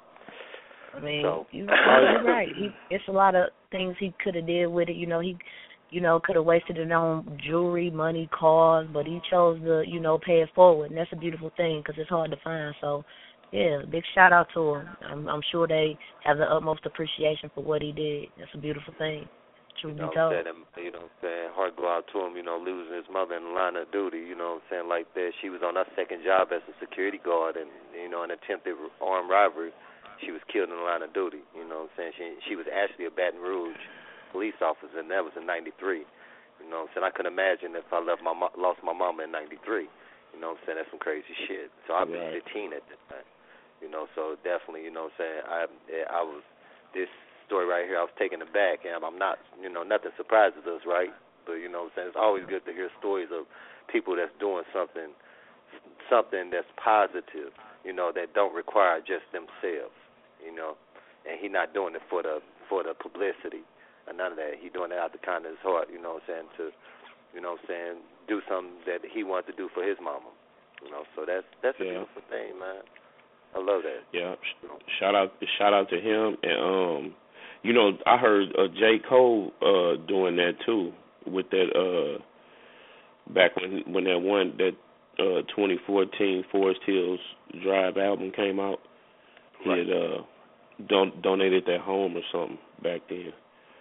I mean, so. you, you're right. He, it's a lot of things he could have did with it, you know, he... You know, could have wasted it on jewelry, money, cars, but he chose to, you know, pay it forward, and that's a beautiful thing because it's hard to find. So, yeah, big shout out to him. I'm, I'm sure they have the utmost appreciation for what he did. That's a beautiful thing. Truth be told. You know what I'm saying? Heart go out to him, you know, losing his mother in the line of duty, you know what I'm saying, like that. She was on her second job as a security guard, and, you know, an attempted armed robbery. She was killed in the line of duty, you know what I'm saying. She, she was actually a Baton Rouge police officer, and that was in ninety-three. You know what I'm saying? I couldn't imagine if I left my mo- lost my mama in ninety-three. You know what I'm saying? That's some crazy shit. So I was right. fifteen at that time. You know, so definitely, you know what I'm saying, I I was, this story right here, I was taken aback, and I'm not, you know, nothing surprises us, right? But, you know what I'm saying, it's always good to hear stories of people that's doing something, something that's positive, you know, that don't require just themselves, you know, and he not doing it for the for the publicity. None of that. He doing it out the kindness of his heart, you know what I'm saying, to, you know what I'm saying, do something that he wanted to do for his mama. You know, so that's that's a yeah. beautiful thing, man. I love that. Yeah. Shout out shout out to him, and um you know, I heard uh, J. Cole uh doing that too with that uh back when when that one that uh twenty fourteen Forest Hills Drive album came out. He right. had uh don- donated that home or something back then.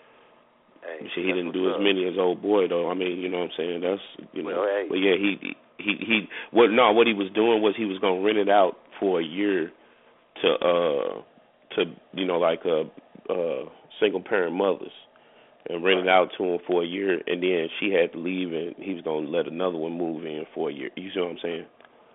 Hey, see, he didn't do as many as old boy though. I mean, you know what I'm saying? That's you know. Well, hey. But yeah, he he he. What no? What he was doing was he was gonna rent it out for a year to uh to you know like uh uh single parent mothers and rent it out to him for a year, and then she had to leave, and he was gonna let another one move in for a year. You see what I'm saying?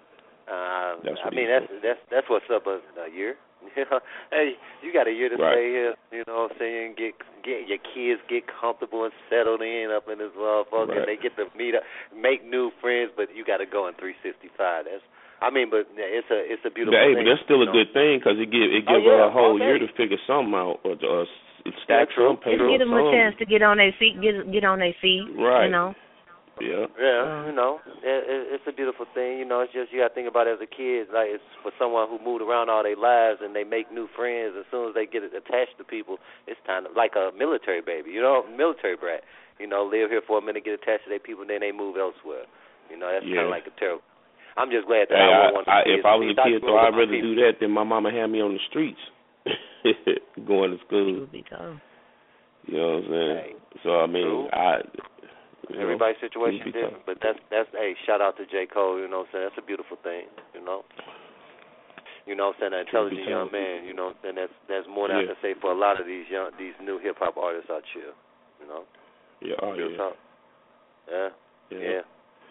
Uh, I mean that's doing. that's that's what's up a, a year. Hey, you got a year to right. stay here, you know what I'm saying, get get your kids get comfortable and settled in up in this motherfucker. Right. They get to meet up, make new friends, but you got to go in three sixty-five. That's I mean, but it's a it's a beautiful hey, thing. but that's still you a know? good thing because it give it Oh, give yeah, her a whole okay. year to figure something out or, or stack Yeah, true. some paper. Just give them or a something. chance to get on their feet, get get on their feet. Right. You know. Yeah. Yeah, Um, you know, it, it, it's a beautiful thing. You know, it's just you got to think about it as a kid. Like it's for someone who moved around all their lives and they make new friends. As soon as they get attached to people, it's time to, like a military baby. You know, military brat. You know, live here for a minute, get attached to their people, then they move elsewhere. You know, that's Yeah. kind of like a terrible. I'm just glad that Hey, I, I, won't want I, to if I was a kid, though, I'd rather people. do that than my mama had me on the streets going to it school. would be tough. You know what I'm saying? Hey, so I mean, true. I. You know, Everybody's situation it'd be different, tough. but that's that's hey, shout out to J. Cole. You know what I'm saying? That's a beautiful thing. You know. You know what I'm saying? An intelligent young man. You know, and that's that's more than Yeah. I can say for a lot of these young these new hip hop artists out here. You know. Yeah. Oh Real yeah. talk. Yeah. Yeah. Yeah.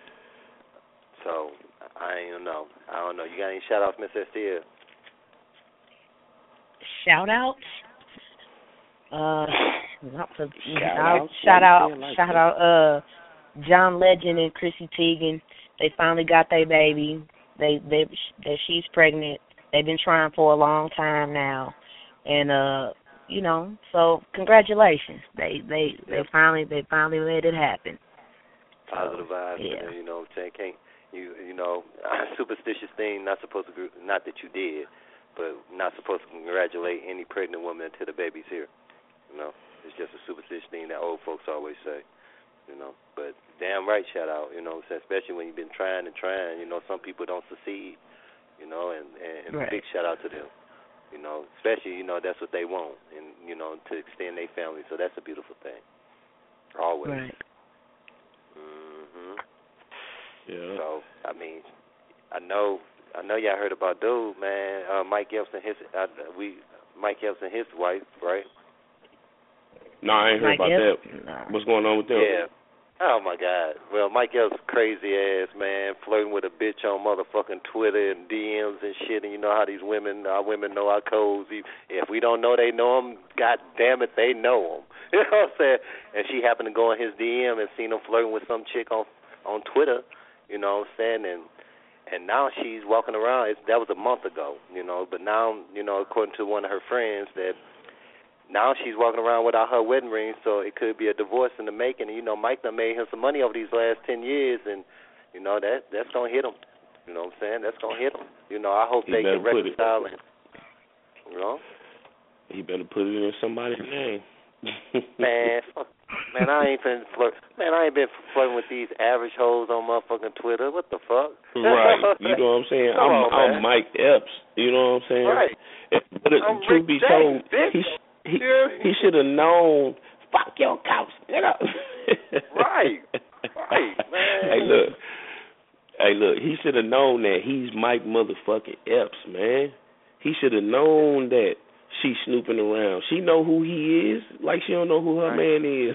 So I don't know. I don't know. You got any shout outs, Miss Estia? Shout outs. Uh, not for, Shout I'll outs? shout Why you out, saying like shout that? out, uh, John Legend and Chrissy Teigen. They finally got their baby. They, they, that she's pregnant. They've been trying for a long time now, and uh, you know, so congratulations. They, they, Yep. they finally, they finally made it happen. Positive So, vibes. yeah. And, you know, saying can't you you know superstitious thing. Not supposed to. Not that you did, but not supposed to congratulate any pregnant woman until the baby's here. You know, it's just a superstitious thing that old folks always say. You know, but damn right, shout out. You know, especially when you've been trying and trying. You know, some people don't succeed. You know, and and Right. big shout out to them. You know, especially you know that's what they want, and you know to extend their family. So that's a beautiful thing. Always. Right. Mhm. Yeah. So I mean, I know I know y'all heard about dude, man. Uh, Mike Epps and his uh, we Mike Epps and his wife, right? No, I ain't heard Mike about Epps? that. No. What's going on with them? Yeah. Oh my God. Well, Mike Epps crazy ass man, flirting with a bitch on motherfucking Twitter and D Ms and shit. And you know how these women, our women know our codes. If we don't know they know them, God damn it, they know them. You know what I'm saying? And she happened to go in his D M and seen him flirting with some chick on on Twitter. You know what I'm saying? And and now she's walking around. It's, that was a month ago. You know, but now you know, according to one of her friends, that. Now she's walking around without her wedding ring, so it could be a divorce in the making. And, you know, Mike done made him some money over these last ten years, and, you know, that that's going to hit him. You know what I'm saying? That's going to hit him. You know, I hope He they better can put it. reconcile and, you know? He better put it in somebody's name. Man, fuck, man, I ain't finna flirt. Man, I ain't been flirting with these average hoes on motherfucking Twitter. What the fuck? Right. You know what I'm saying? Come I'm, on, I'm man. Mike Epps. You know what I'm saying? Right. But it, I'm truth Rick be told, James, bitch. he he, he should have known. Fuck your couch, nigga. Right. Right, man. Hey, look. Hey, look. He should have known that he's Mike motherfucking Epps, man. He should have known that she's snooping around. She know who he is, like she don't know who her Right. man is.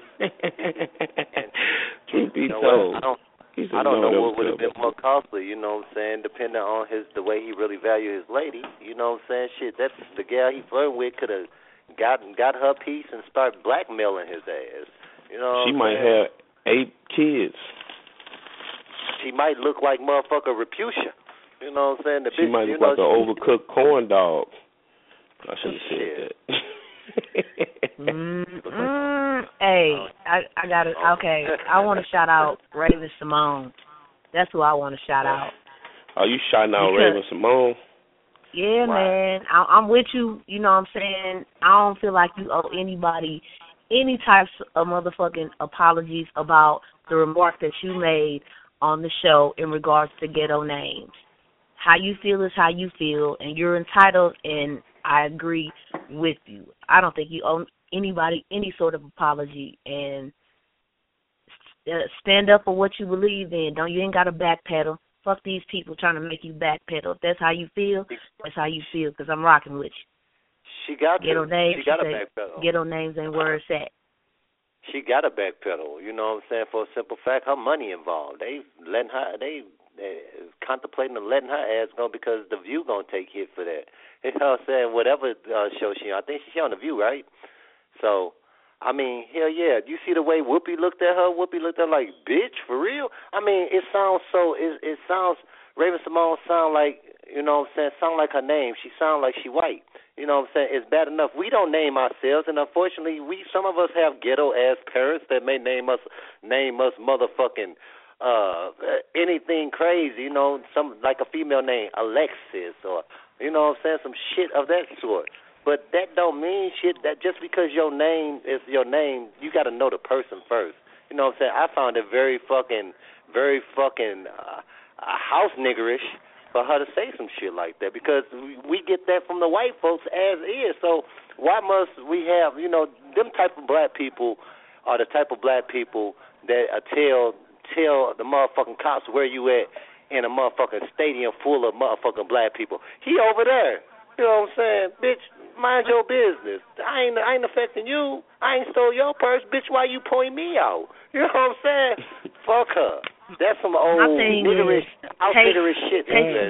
Truth be You know told. what? I don't. He should I don't know that what was would have been clever. more costly, you know what I'm saying, depending on his the way he really valued his lady. You know what I'm saying? Shit, that's the gal he flirting with could have gotten got her piece and start blackmailing his ass. You know She what I'm might saying? have eight kids. She might look like motherfucker Raputia. You know what I'm saying? The She bitch, might you look like know, an overcooked corn dog. I should have said Shit. that. Mm, mm, hey, I I got it. Okay, I want to shout out Raven Simone. That's who I want to shout out. Are you shouting out Because- Raven Simone? Yeah, Wow. man. I, I'm with you. You know what I'm saying? I don't feel like you owe anybody any types of motherfucking apologies about the remark that you made on the show in regards to ghetto names. How you feel is how you feel, and you're entitled, and I agree with you. I don't think you owe anybody any sort of apology, and st- stand up for what you believe in. Don't you ain't got to backpedal. Fuck these people trying to make you backpedal. If that's how you feel, that's how you feel, because I'm rocking with you. she got Ghetto to. names, She got she a said, backpedal. ghetto names ain't where it's at. She got a backpedal. You know what I'm saying? For a simple fact, her money involved. They letting her. They, they contemplating on letting her ass go because the View gonna take hit for that. You know what I'm saying? Whatever uh, show she on, I think she's on the View, right? So, I mean, hell yeah. You see the way Whoopi looked at her? Whoopi looked at her like, bitch, for real? I mean, it sounds so. It, it sounds Raven Simone sound like, you know what I'm saying, sound like her name. She sound like she white. You know what I'm saying? It's bad enough we don't name ourselves, and unfortunately, we some of us have ghetto-ass parents that may name us name us motherfucking uh, anything crazy, you know, some like a female name, Alexis, or, you know what I'm saying, some shit of that sort. But that don't mean shit. That just because your name is your name, you got to know the person first. You know what I'm saying? I found it very fucking, very fucking uh, house niggerish for her to say some shit like that, because we get that from the white folks as is. So why must we have, you know, them type of black people are the type of black people that uh, tell tell the motherfucking cops where you at in a motherfucking stadium full of motherfucking black people. He over there. You know what I'm saying? Bitch, mind your business. I ain't I ain't affecting you. I ain't stole your purse. Bitch, why you point me out? You know what I'm saying? Fuck her. That's some old niggerish, outfitterish shit. Take,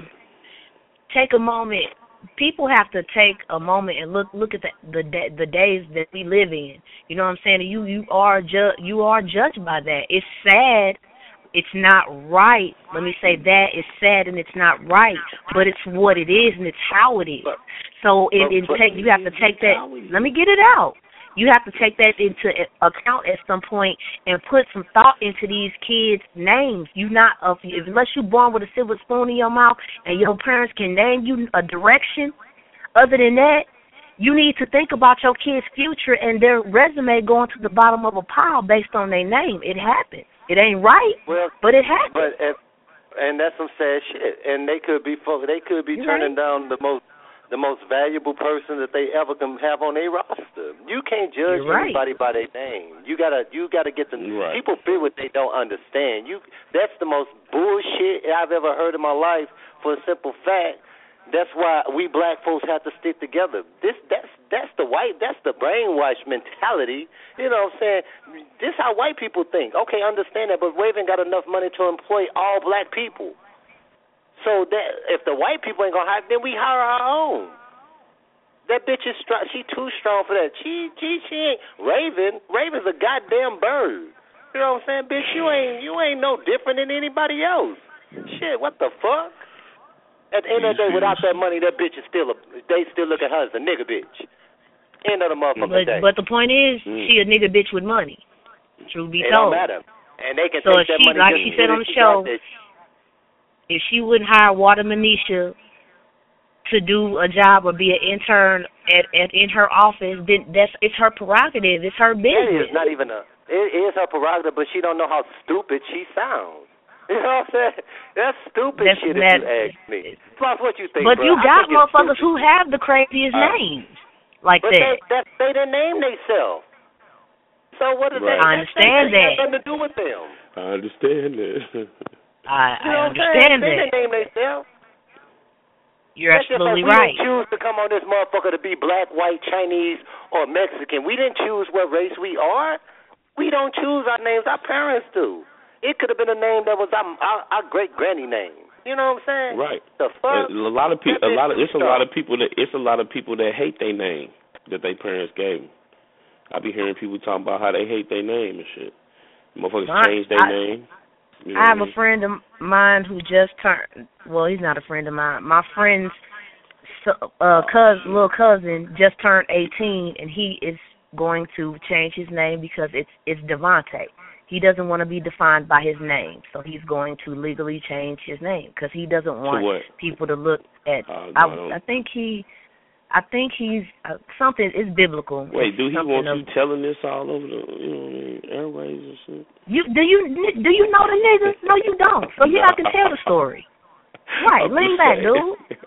take a moment. People have to take a moment and look look at the the, the days that we live in. You know what I'm saying? You you are ju- you are judged by that. It's sad. It's not right. Let me say that. It's sad and it's not right, but it's what it is and it's how it is. So it, it take you have to take that. Let me get it out. You have to take that into account at some point and put some thought into these kids' names. You not uh, unless you're born with a silver spoon in your mouth and your parents can name you a direction. Other than that, you need to think about your kids' future and their resume going to the bottom of a pile based on their name. It happens. It ain't right, well, but it happens. But if, and that's some sad shit. And they could be they could be You're turning right. down the most. the most valuable person that they ever can have on their roster. You can't judge right. anybody by their name. You gotta, you gotta get the right. people feel what they don't understand. You, that's the most bullshit I've ever heard in my life. For a simple fact, that's why we black folks have to stick together. This, that's, that's the white, that's the brainwash mentality. You know what I'm saying? This is how white people think. Okay, understand that, but we haven't got enough money to employ all black people. So that if the white people ain't gonna hire, then we hire our own. That bitch is strong. She too strong for that. She, she, she ain't Raven. Raven's a goddamn bird. You know what I'm saying, bitch? You ain't, you ain't no different than anybody else. Shit, what the fuck? At the end of the day, without that money, that bitch is still a. They still look at her as a nigga bitch. End of the motherfucking but, day. But the point is, mm. she a nigga bitch with money. Truth be it told. It don't matter. And they can so take that she, money. like just she said on the she show. If she wouldn't hire Water Manisha to do a job or be an intern at, at in her office, then that's it's her prerogative. It's her business. It is not even a. It is her prerogative, but she don't know how stupid she sounds. You know what I'm saying? That's stupid that's shit. If you ask me, plus what you think? But bro? you got motherfuckers who have the craziest uh, names like but that. But they, they didn't name themselves. So what does right. that? I understand that. that. Has nothing to do with them. I understand that. I, you know I understand that. They didn't name themselves. You're That's absolutely just like right. We didn't choose to come on this motherfucker to be black, white, Chinese, or Mexican. We didn't choose what race we are. We don't choose our names. Our parents do. It could have been a name that was our, our, our great granny name. You know what I'm saying? Right. The fuck? A lot of people. A lot of. It's a lot of people that. It's a lot of people that hate their name that their parents gave them. I be hearing people talking about how they hate their name and shit. Motherfuckers My, change their I, name. You know I have I mean? a friend of mine who just turned. Well, he's not a friend of mine. My friend's uh, cousin, little cousin, just turned eighteen, and he is going to change his name because it's it's Devontae. He doesn't want to be defined by his name, so he's going to legally change his name because he doesn't want people to look at. Uh, I, no, I think he. I think he's uh, something is biblical. Wait, do he want of, you telling this all over the you know what I mean, airways and shit? You do you do you know the nigga? No, you don't. So you have to tell the story. Right, I'm lean back, dude.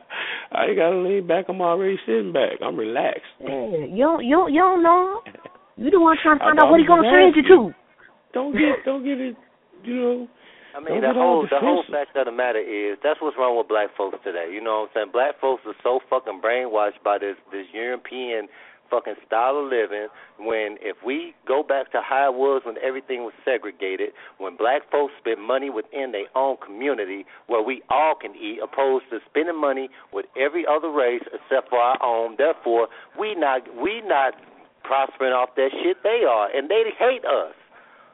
I ain't gotta lean back. I'm already sitting back. I'm relaxed. Yeah, you don't you don't, you don't know. You the one trying to find I, out what he gonna change you to. Don't get don't get it. You know. I mean, the whole the whole fact of the matter is that's what's wrong with black folks today. You know what I'm saying? Black folks are so fucking brainwashed by this this European fucking style of living. When if we go back to how it was when everything was segregated, when black folks spent money within their own community where we all can eat, opposed to spending money with every other race except for our own. Therefore, we not we not prospering off that shit they are, and they hate us.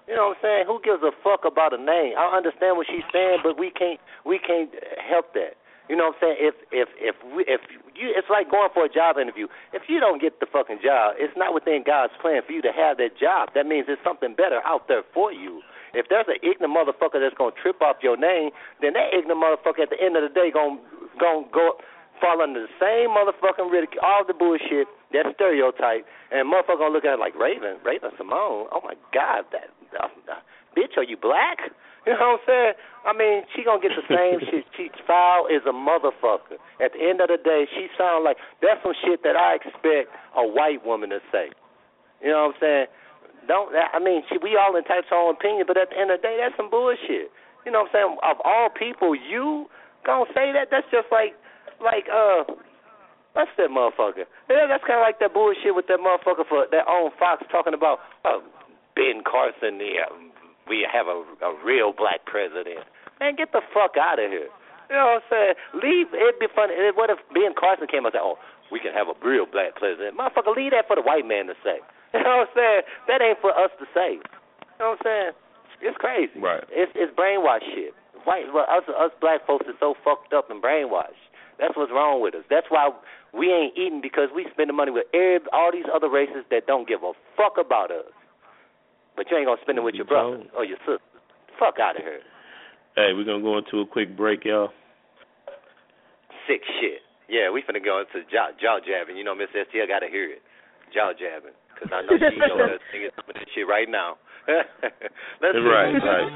You know what I'm saying? Who gives a fuck about a name? I understand what she's saying, but we can't we can't help that. You know what I'm saying? If if if we, if you, it's like going for a job interview. If you don't get the fucking job, it's not within God's plan for you to have that job. That means there's something better out there for you. If there's an ignorant motherfucker that's gonna trip off your name, then that ignorant motherfucker at the end of the day gonna gonna go fall under the same motherfucking ridicule, all the bullshit, that stereotype, and motherfucker gonna look at it like Raven, Raven Simone. Oh my God, that. Uh, uh, bitch, are you black? You know what I'm saying? I mean, she gonna get the same shit. She's foul as a motherfucker. At the end of the day, she sound like that's some shit that I expect a white woman to say. You know what I'm saying? Don't I mean, she, we all entitled to our own opinion, but at the end of the day, that's some bullshit. You know what I'm saying? Of all people, you gonna say that? That's just like, like uh. What's that motherfucker? Yeah, that's kind of like that bullshit with that motherfucker for that own Fox talking about. Uh, Ben Carson, yeah, we have a, a real black president. Man, get the fuck out of here. You know what I'm saying? Leave. It'd be funny. What if Ben Carson came out and said, oh, we can have a real black president? Motherfucker, leave that for the white man to say. You know what I'm saying? That ain't for us to say. You know what I'm saying? It's crazy. Right. It's it's brainwashed shit. White, well, us, us black folks are so fucked up and brainwashed. That's what's wrong with us. That's why we ain't eating, because we spend the money with Arabs, all these other races that don't give a fuck about us. But you ain't going to spend it with your brother or your sister. Fuck out of here. Hey, we're going to go into a quick break, y'all. Sick shit. Yeah, we finna go into jaw, jaw jabbing. You know, Miss S T, I got to hear it. Jaw jabbing. Because I know she knows singing some of this shit right now. Let's That's right, right.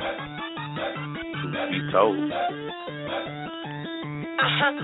Be told. Uh-huh.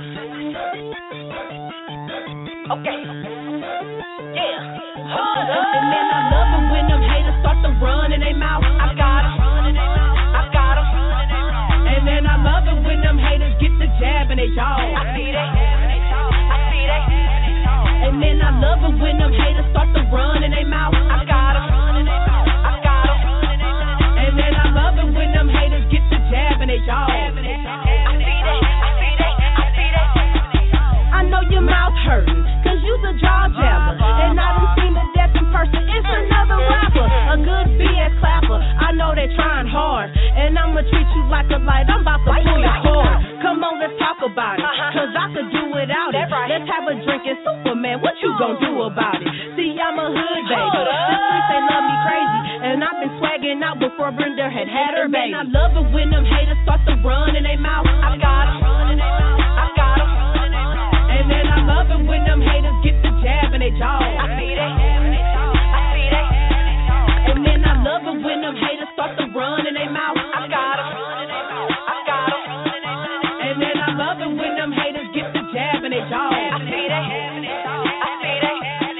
Okay. Yeah. Hold up. And man, I love it when them haters start to run in their mouth. I got 'em. I got 'em. And then I love it when them haters get the jab in their jaw. I see that. I see that. And then I love it when them haters start to run in their mouth. I got 'em. I got 'em. And then I love it when them haters get the jab in their jaw. I see that. I see that. I see that. I know your mouth hurting, cause you's a jaw jabber. And I done seen the death in person. It's another rapper, a good B S clapper. I know they're trying hard, and I'ma treat you like a light. I'm about to pull your cord. Come on, let's talk about it, cause I could do without it. Let's have a drink and Superman, what you gon' do about it? See, I'm a hood baby. The streets, they love me crazy, and I've been swagging out before Brenda had had her baby. I love it when them haters start to run in their mouth. I got 'em. I got 'em. And then I love it when them haters get the jab in their jaw. I see that. I see that. And then I love it when them haters start to run in their mouth. I got 'em. I got 'em. And then I love it when them haters get the jab in their jaw. I see that. I see that.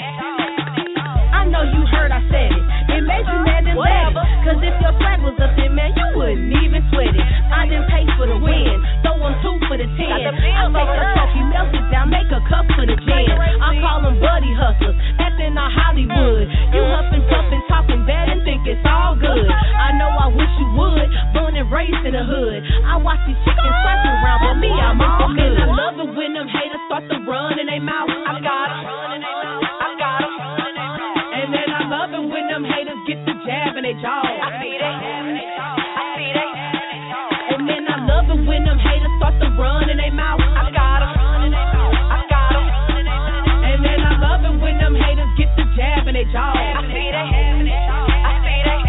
I know you heard I said it. It made you mad and let it. Cause if your swag was up there, man, you wouldn't even sweat it. I didn't pay for the win, throw them two for the ten. I take a trophy, melt it down, make a cup for the gin. I call them buddy hustlers, acting all Hollywood. You huffing, puffing, talking bad and think it's all good. I know I wish you would, born and raised in the hood. I watch these chickens slapping around, but me, I'm all good. I love it when them haters start to run in their mouth. I got 'em. I got 'em. And then I love it when them haters get the jab in their jaw. I see that. I see that. And then I love it when them haters start to run in their mouth. I got 'em. I got 'em. And then I love it when them haters get the jab in their jaw. I see that. I see that.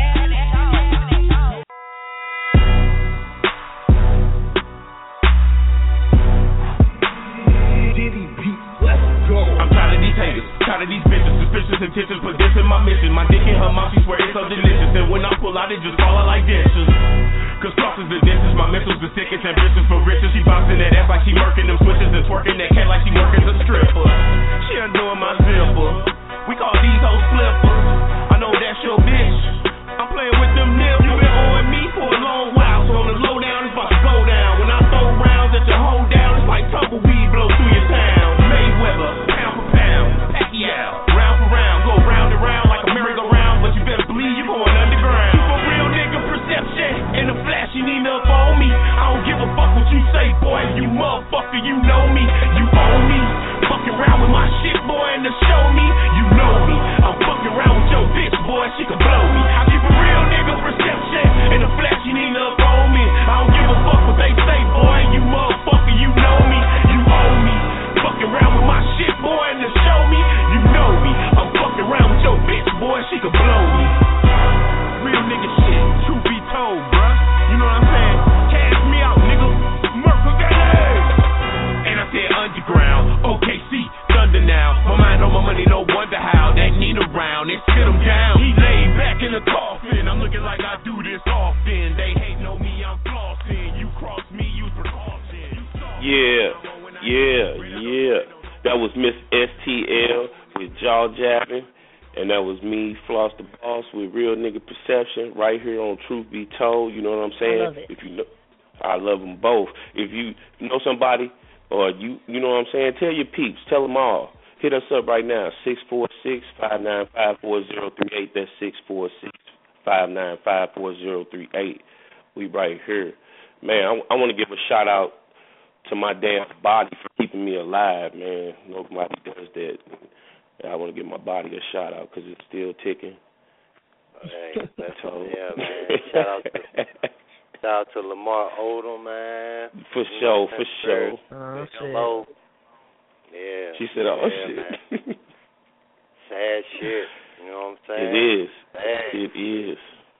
I'm tired of these haters, tired of these bitches, suspicious intentions, put this in my mission. My dick in her mouth, she swear it's so delicious. And when I pull out, it just fall out like dishes. Cause cross is the dentist, my mental's the sickest, ambitious for riches. She bouncing that ass like she murking them switches and twerking that cat like she working the stripper. She undoing my zipper. We call these hoes flippers. I know that's your bitch. I'm playing with them nips. You been owing me for a long while, so on the low down, it's about to go down. When I throw rounds at your hoe down, it's like tumbleweed blow through your town. Mayweather, pound for pound, Pacquiao, round for round, go round and round like a merry-go-round, but you better believe you're going underground. Keep a real nigga perception, in the flash you need to phone me. I don't give a fuck what you say, boy, you motherfucker, you know me, you own me, fucking around with my shit. C L with Jaw Jabbing. And that was me, Floss the Boss, with Real Nigga Perception, right here on Truth Be Told. You know what I'm saying? I love it. If you know, I love them both. If you know somebody, or you, you know what I'm saying, tell your peeps, tell them all. Hit us up right now, six four six, five nine five, four zero three eight. That's six four six, five nine five, four zero three eight. We right here. Man, I, I want to give a shout out to my damn body for keeping me alive, man. Nobody does that. I want to give my body a shout out because it's still ticking. Hey, that's all. Yeah, man. Shout out to shout out to Lamar Odom, man. For sure, for sure. Oh, Hello. Yeah. She said, "Oh yeah, shit." Man. Sad shit. You know what I'm saying? It is. Sad. It is.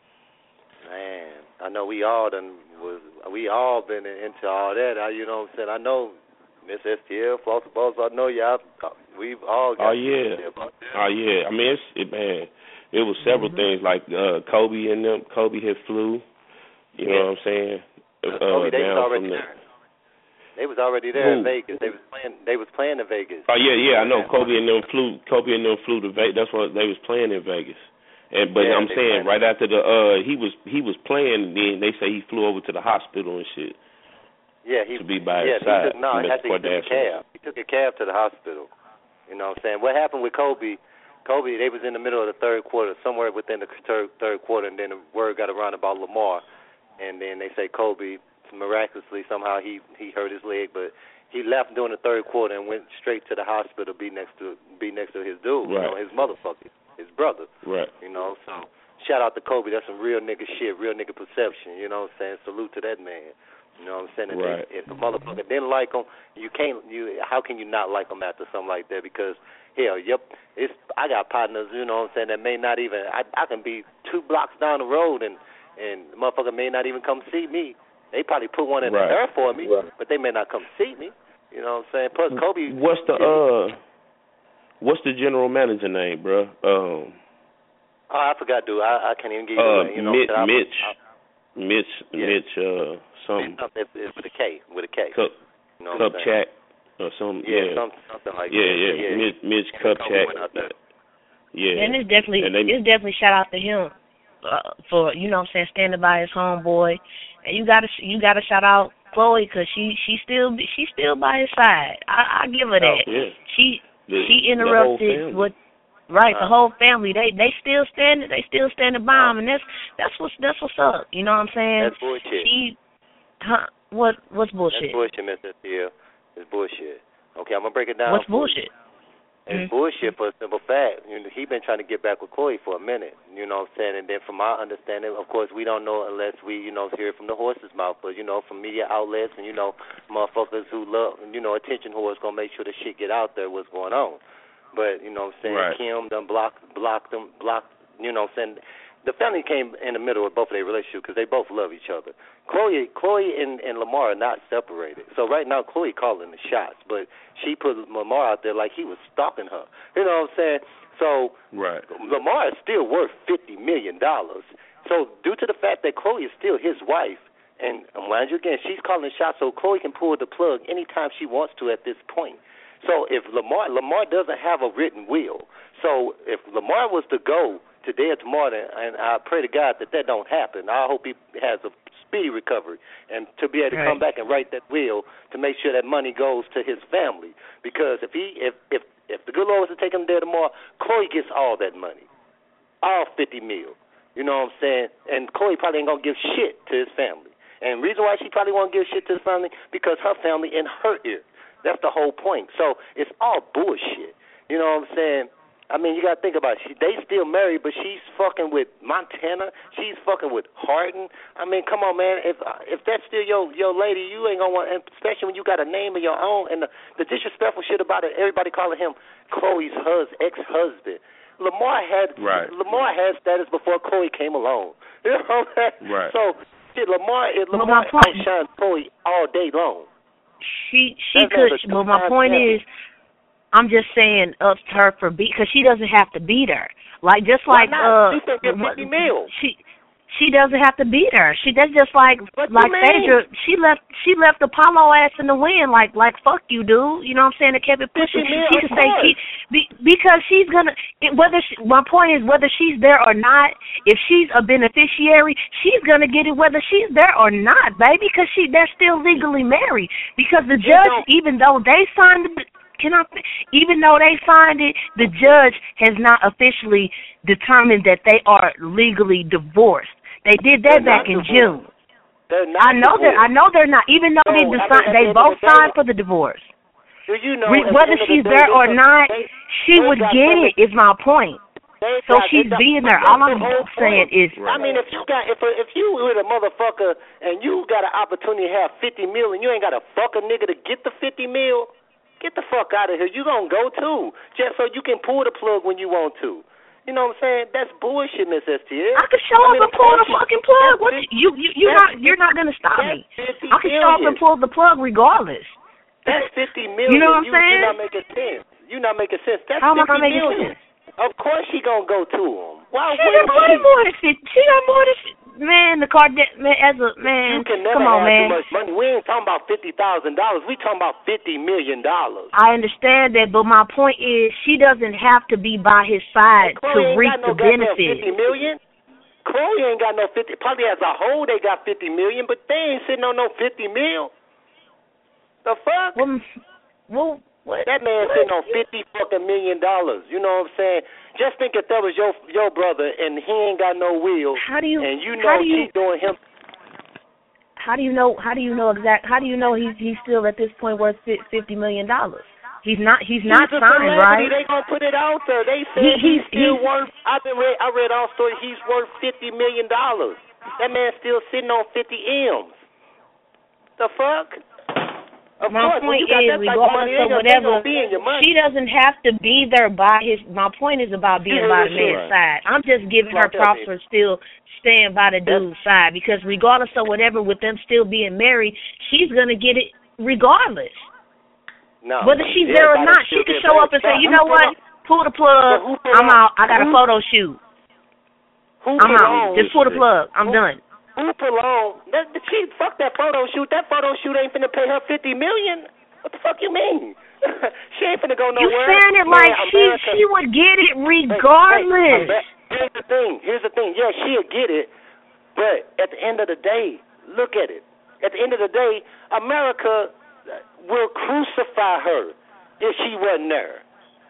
Man, I know we all done was we all been into all that. I, you know what I'm saying? I know Miss S T L, Floss the Boss. I know y'all. We've all got. Oh yeah. About that. Oh yeah. I mean, it's it, man. It was several mm-hmm. things like uh, Kobe and them. Kobe had flew. You know yeah. what I'm saying? Uh, Kobe, they down was already from there. They was already there Who? in Vegas. They was playing. They was playing in Vegas. Oh yeah, yeah. I know. Kobe and them flew. Kobe and them flew to Vegas. That's what they was playing in Vegas. And but yeah, I'm saying right after the uh he was he was playing. Then they say he flew over to the hospital and shit. Yeah, he to be by yeah, his side. He took, no, he, he took a cab. He took a cab to the hospital. You know what I'm saying? What happened with Kobe? Kobe, they was in the middle of the third quarter, somewhere within the third, third quarter, and then the word got around about Lamar, and then they say Kobe miraculously somehow he he hurt his leg, but he left during the third quarter and went straight to the hospital, be next to be next to his dude, right. you know, his motherfucker, his brother, right? You know, so shout out to Kobe. That's some real nigga shit, real nigga perception. You know what I'm saying? Salute to that man. You know what I'm saying? And right. they, if the motherfucker didn't like him, you can't. You how can you not like him after something like that? Because hell, yep, it's I got partners. You know what I'm saying? That may not even. I I can be two blocks down the road and and the motherfucker may not even come see me. They probably put one in right. the air for me, right. but they may not come see me. You know what I'm saying? Plus Kobe. What's the uh? What's the general manager name, bro? Um. Oh, I forgot, dude. I I can't even give you. Uh, the, you know, Mitch, I, Mitch, I, Mitch, yeah. Mitch, uh, something. It's, it's with a K, with a K. Cup, you know Kupchak or something. Yeah, yeah. Something, something like yeah, that. Yeah, yeah, Mitch, Mitch Kupchak. Yeah. And it's definitely, and they, it's definitely shout out to him uh, for, you know what I'm saying, standing by his homeboy. And you gotta, you gotta shout out Chloe because she, she still, she's still by his side. I, I give her that. Oh, yeah. She, the, she interrupted what. Right, the whole family, they they still standing, they still standing by him, and that's that's what's that's what's up. You know what I'm saying? That's bullshit. She, huh? What what's bullshit? That's bullshit, Mister Thiel. It's bullshit. Okay, I'm gonna break it down. What's bullshit? It's mm-hmm. bullshit for a simple fact. You know, he been trying to get back with Chloe for a minute. You know what I'm saying? And then from my understanding, of course, we don't know unless we, you know, hear it from the horse's mouth. But you know, from media outlets and you know, motherfuckers who love, you know, attention whores gonna make sure the shit get out there. What's going on? But, you know what I'm saying, right. Kim done blocked, blocked them, blocked, you know what I'm saying. The family came in the middle of both of their relationships because they both love each other. Chloe Chloe and, and Lamar are not separated. So right now, Chloe calling the shots, but she put Lamar out there like he was stalking her. You know what I'm saying? So right. Lamar is still worth fifty million dollars. So due to the fact that Chloe is still his wife, and mind you again, she's calling the shots so Chloe can pull the plug anytime she wants to at this point. So if Lamar Lamar doesn't have a written will, so if Lamar was to go today or tomorrow, and I pray to God that that don't happen, I hope he has a speedy recovery and to be able to right. come back and write that will to make sure that money goes to his family. Because if he if if if the good Lord was to take him there tomorrow, Chloe gets all that money, all fifty mil. You know what I'm saying? And Chloe probably ain't gonna give shit to his family. And the reason why she probably won't give shit to his family because her family in her ear. That's the whole point. So it's all bullshit. You know what I'm saying? I mean, you got to think about it. She, they still married, but she's fucking with Montana. She's fucking with Harden. I mean, come on, man. If if that's still your your lady, you ain't going to want, especially when you got a name of your own. And the, the disrespectful shit about it, everybody calling him Chloe's hus, ex-husband. Lamar had right. Lamar had status before Chloe came along. You know what I'm saying? Right. So, shit, Lamar, Lamar outshines Chloe all day long. She she That's could, but my point is, I'm just saying up to her for beat because she doesn't have to beat her. Like just Why like not? uh, she fifty mil. She she doesn't have to be there. She that's just like what like Phaedra. She left she left Apollo ass in the wind. Like like fuck you, dude. You know what I'm saying? It kept it pushing. She, she could say she be, because she's gonna whether she, my point is whether she's there or not. If she's a beneficiary, she's gonna get it whether she's there or not, baby. Because she they're still legally married. Because the judge, even though they signed the. Can I, even though they signed it, the judge has not officially determined that they are legally divorced. They did that they're back in divorced. June. They're not I know that. I know they're not. Even though no, they deci- they both the signed for the divorce. Do you know Re- whether she's the there or not, they, she they would get it. Is my point. So got, she's being there. All I'm saying is, I mean, if you got if if you with a motherfucker and you got an opportunity to have fifty mil and you ain't got to fuck a nigga to get the fifty mil. Get the fuck out of here. You gonna go too, just so you can pull the plug when you want to. You know what I'm saying? That's bullshit, Miss S T L. I can show I up mean, and pull the fucking plug. What you you you're not you're not gonna stop me. I can show up and pull the plug regardless. That's fifty million. You know what I'm you, saying? You're not making sense. You're not making sense. That's How am I gonna make million. sense? Of course she gonna go to him. Why she got way more than fifty. She got more than fifty. Man, the Kardashian, man, as a man, you can never come on, have man. Too much money. We ain't talking about fifty thousand dollars. We talking about fifty million dollars. I understand that, but my point is, she doesn't have to be by his side to reap no the benefits. Fifty million. Chloe ain't got no fifty. Probably as a whole, they got fifty million, but they ain't sitting on no fifty mil. The fuck? Well, well what? That man what? sitting on fifty fucking million dollars. You know what I'm saying? Just think if that was your your brother and he ain't got no will. How do you? And you know you, she's doing him. How do you know? How do you know exact? How do you know he's he's still at this point worth fifty million dollars? He's not. He's not he's signed, right? They gonna put it out there. They said he, he's, he's still he's, worth. I've been read. I read all stories. He's worth fifty million dollars. That man's still sitting on fifty m's. The fuck? Of my course, point is, regardless of whatever, she doesn't have to be there by his. My point is about being by the man's side. I'm just giving her props for still staying by the dude's side because regardless of whatever, with them still being married, she's gonna get it regardless. No, whether she's there or not, she can show up and say, you know what, pull the plug. I'm out. I got a photo shoot. I'm out. Just pull the plug. I'm done. Who prolonged? That, she fuck that photo shoot. That photo shoot ain't finna pay her fifty million. What the fuck you mean? She ain't finna go nowhere. You saying it like Man, she America, she would get it regardless. Hey, hey, here's the thing. Here's the thing. Yeah, she'll get it, but at the end of the day, look at it. At the end of the day, America will crucify her if she wasn't there.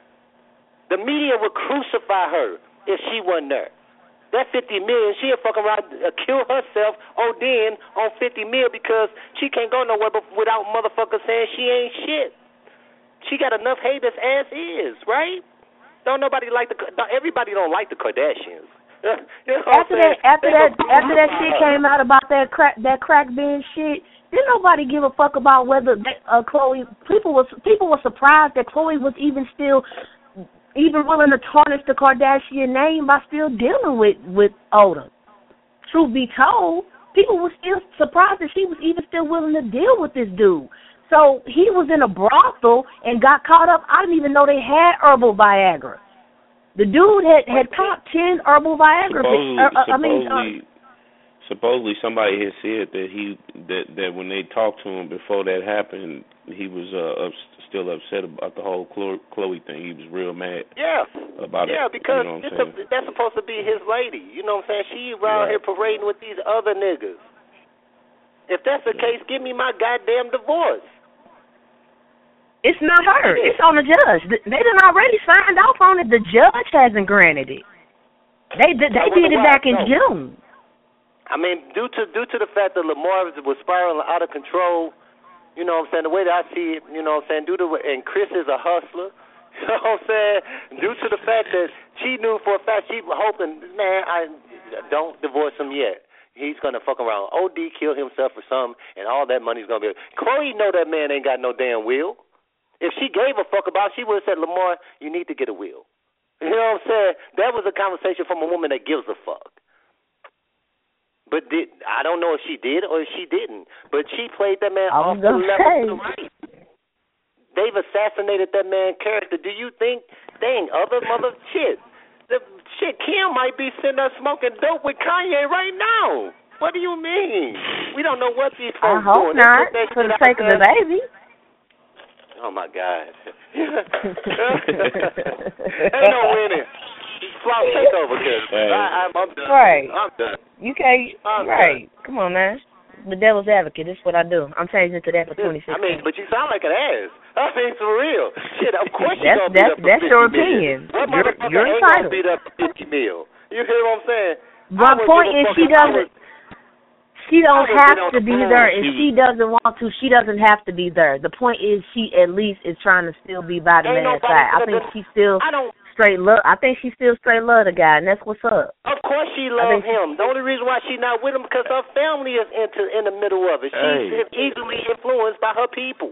The media will crucify her if she wasn't there. That fifty million, she'll fuck around, uh, kill herself, or then on fifty mil because she can't go nowhere but without motherfuckers saying she ain't shit. She got enough haters as is, right? Don't nobody like the, everybody don't like the Kardashians. You know after that, after that, after that shit came out about that crack, that crack bin shit, didn't nobody give a fuck about whether uh, Chloe. People was people were surprised that Chloe was even still. even willing to tarnish the Kardashian name by still dealing with, with Odom. Truth be told, people were still surprised that she was even still willing to deal with this dude. So he was in a brothel and got caught up. I didn't even know they had herbal Viagra. The dude had, had top ten herbal Viagra. Supposedly, uh, uh, I mean, uh, supposedly somebody had said that he that, that when they talked to him before that happened, he was uh, up, still upset about the whole Chloe thing. He was real mad. Yeah, about yeah, it. because you know it's a, that's supposed to be his lady. You know what I'm saying? She around right. here parading with these other niggas. If that's the yeah. case, give me my goddamn divorce. It's not her. It's on the judge. They done already signed off on it. The judge hasn't granted it. They they, they did it back in June. I mean, due to due to the fact that Lamar was spiraling out of control, you know what I'm saying, the way that I see it, you know what I'm saying, due to, and Chris is a hustler, you know what I'm saying, due to the fact that she knew for a fact, she was hoping, man, I don't divorce him yet. He's going to fuck around, O D, kill himself or something, and all that money's going to be. Chloe know that man ain't got no damn will. If she gave a fuck about it, she would have said, Lamar, you need to get a will. You know what I'm saying? That was a conversation from a woman that gives a fuck. But did I don't know if she did or if she didn't. But she played that man off the left to the right. They've assassinated that man's character. Do you think they ain't other mother shit? The, Shit, Kim might be sitting there smoking dope with Kanye right now. What do you mean? We don't know what these folks I hope doing. not, for the sake of the baby. Oh, my God. Ain't no winning. Flop, take over, kid. Hey. I'm done. Right. I'm done. You can't, I'm right. Done. Come on, man. The devil's advocate. That's what I do. I'm changing to that for twenty sixteen. I mean, but you sound like an ass. I mean, for real. Shit, of course you that's, gonna that's, beat up That's for your fifty opinion. What you're motherfucker you're ain't entitled. gonna beat up for fifty mil? You hear what I'm saying? My point is she doesn't. She don't have to be there. If she doesn't want to, she doesn't have to be there. The point is, she at least is trying to still be by the man's side. I think she still straight love. I think she still straight love the guy, and that's what's up. Of course, she loves him. The only reason why she's not with him because her family is into in the middle of it. She's hey. easily influenced by her people.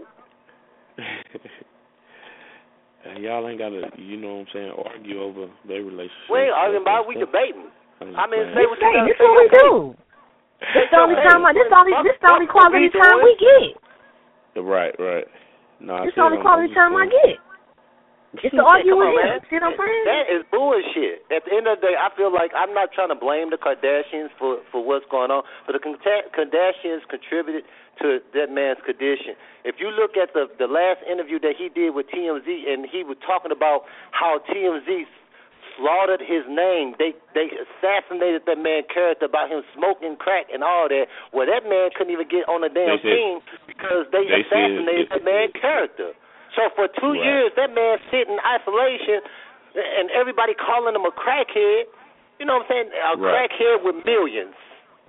Y'all ain't gotta, you know what I'm saying, argue over their relationship. We ain't arguing about it. We debating. I mean, say what you gotta say. This is what we do. This the only time. This only. This the only quality time we get. Right, right. No, this the only quality time I get. It's to argue with him. See what I'm saying? That is bullshit. At the end of the day, I feel like I'm not trying to blame the Kardashians for for what's going on, but the Kardashians contributed to that man's condition. If you look at the the last interview that he did with T M Z, and he was talking about how T M Z slaughtered his name. They they assassinated that man's character about him smoking crack and all that. Well, that man couldn't even get on the damn team because they, they assassinated that man's character. So for two right. years, that man sit in isolation, and everybody calling him a crackhead. You know what I'm saying? A right. crackhead with millions.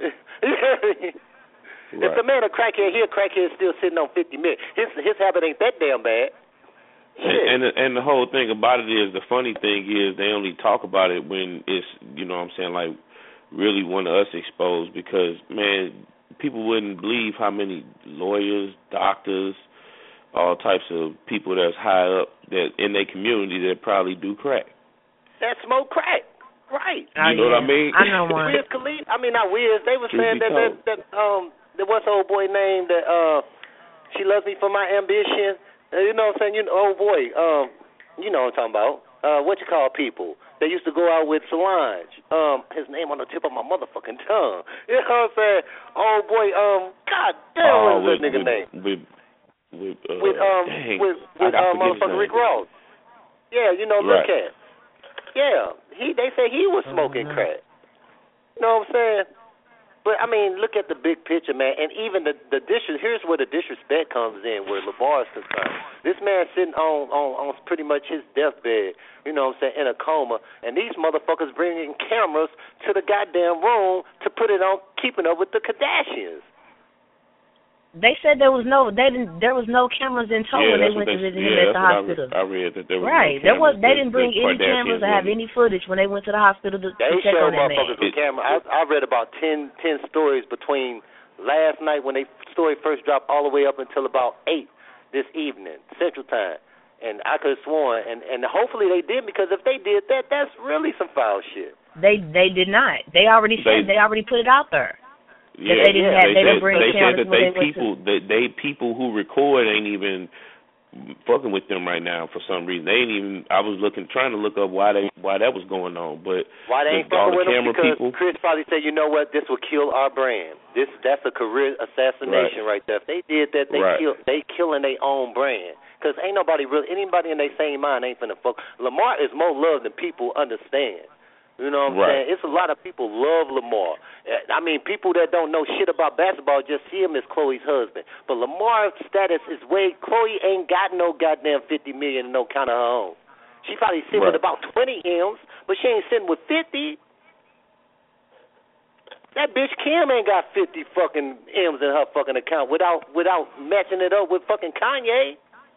Right. If the man a crackhead, he a crackhead still sitting on fifty million. His his habit ain't that damn bad. And, and and the whole thing about it is, the funny thing is, they only talk about it when it's, you know what I'm saying, like really one of us exposed, because, man, people wouldn't believe how many lawyers, doctors, all types of people that's high up that in their community that probably do crack. That smoke crack, right. You know yeah. what I mean? I know one. Wiz Khalifa, I mean, not Wiz, they were saying that, that, that, um, there was an old boy named that, uh, She Loves Me For My Ambition. You know what I'm saying? You know, oh boy, um, you know what I'm talking about. Uh, what you call people? They used to go out with Solange. Um, his name on the tip of my motherfucking tongue. You know what I'm saying? Oh boy, um, God damn, oh, what is with, that nigga with, name? With with uh, with um dang, with with uh, motherfucker Rick Ross. Yeah, you know, look right. at. Yeah, he. They say he was smoking mm-hmm. crack. You know what I'm saying? But, I mean, look at the big picture, man. And even the the dis- here's where the disrespect comes in, where Lamar is concerned. This man sitting on, on, on pretty much his deathbed, you know what I'm saying, in a coma. And these motherfuckers bringing cameras to the goddamn room to put it on Keeping Up with the Kardashians. They said there was no they didn't there was no cameras in tow yeah, when they went they, to visit yeah, him at the hospital. I read, I read that there was right. no there was they the, didn't bring any cameras or have any footage when they went to the hospital to, they to check on that man. They showed motherfuckers with camera. I, I read about ten, ten stories between last night when they story first dropped all the way up until about eight this evening Central Time, and I could have sworn and and hopefully they did, because if they did that, that's really some foul shit. They they did not. They already said they, they already put it out there. Yeah, they didn't yeah, have, they, they, didn't bring they said that they they people, they, they people who record ain't even fucking with them right now for some reason. They ain't even. I was looking, trying to look up why they, why that was going on, but why they ain't fucking the with them? Because people, Chris probably said, you know what, this will kill our brand. This that's a career assassination right, right there. If they did that, they right. kill, they killing their own brand. Because ain't nobody really, anybody in their same mind ain't finna fuck. Lamar is more loved than people understand. You know what I'm right. saying? It's a lot of people love Lamar. I mean, people that don't know shit about basketball just see him as Chloe's husband. But Lamar's status is way, Chloe ain't got no goddamn fifty million in no kind of her own. She probably sitting right. with about twenty M's, but she ain't sitting with fifty. That bitch Kim ain't got fifty fucking M's in her fucking account without without matching it up with fucking Kanye.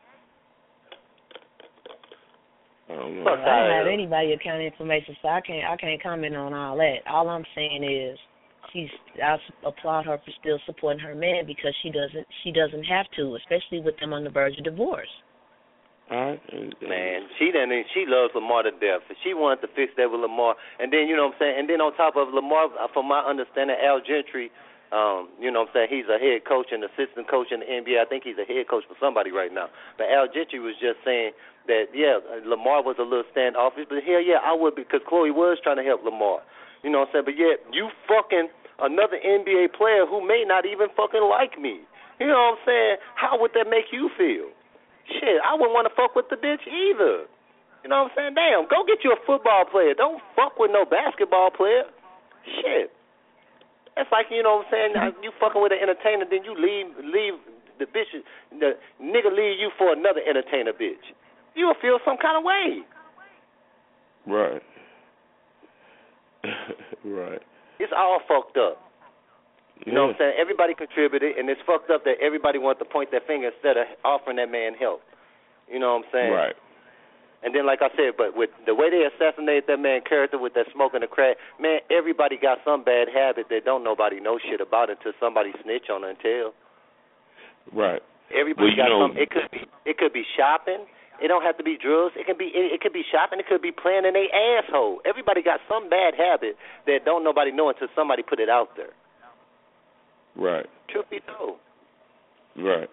I don't, well, I don't have anybody account information, so I can't I can't comment on all that. All I'm saying is, she's I applaud her for still supporting her man, because she doesn't she doesn't have to, especially with them on the verge of divorce. All right. Man, she done she loves Lamar to death. She wanted to fix that with Lamar, and then you know what I'm saying. And then on top of Lamar, from my understanding, Al Gentry Um, you know what I'm saying? He's a head coach and assistant coach in the N B A. I think he's a head coach for somebody right now. But Al Gentry was just saying that, yeah, Lamar was a little standoffish, but hell yeah, I would, because Chloe was trying to help Lamar. You know what I'm saying? But yet, you fucking another N B A player who may not even fucking like me. You know what I'm saying? How would that make you feel? Shit, I wouldn't want to fuck with the bitch either. You know what I'm saying? Damn, go get you a football player. Don't fuck with no basketball player. Shit. That's like, you know what I'm saying, you fucking with an entertainer, then you leave leave the bitch, the nigga leave you for another entertainer bitch. You will feel some kind of way. Right. Right. It's all fucked up. You yeah. know what I'm saying? Everybody contributed, and it's fucked up that everybody wants to point their finger instead of offering that man help. You know what I'm saying? Right. And then, like I said, but with the way they assassinated that man's character with that smoke and the crack, man, everybody got some bad habit that don't nobody know shit about until somebody snitch on it and tell. Right. Everybody well, got know, some. It could be. It could be shopping. It don't have to be drugs. It can be. It, it could be shopping. It could be playing in their asshole. Everybody got some bad habit that don't nobody know until somebody put it out there. Right. Truth be told. Right.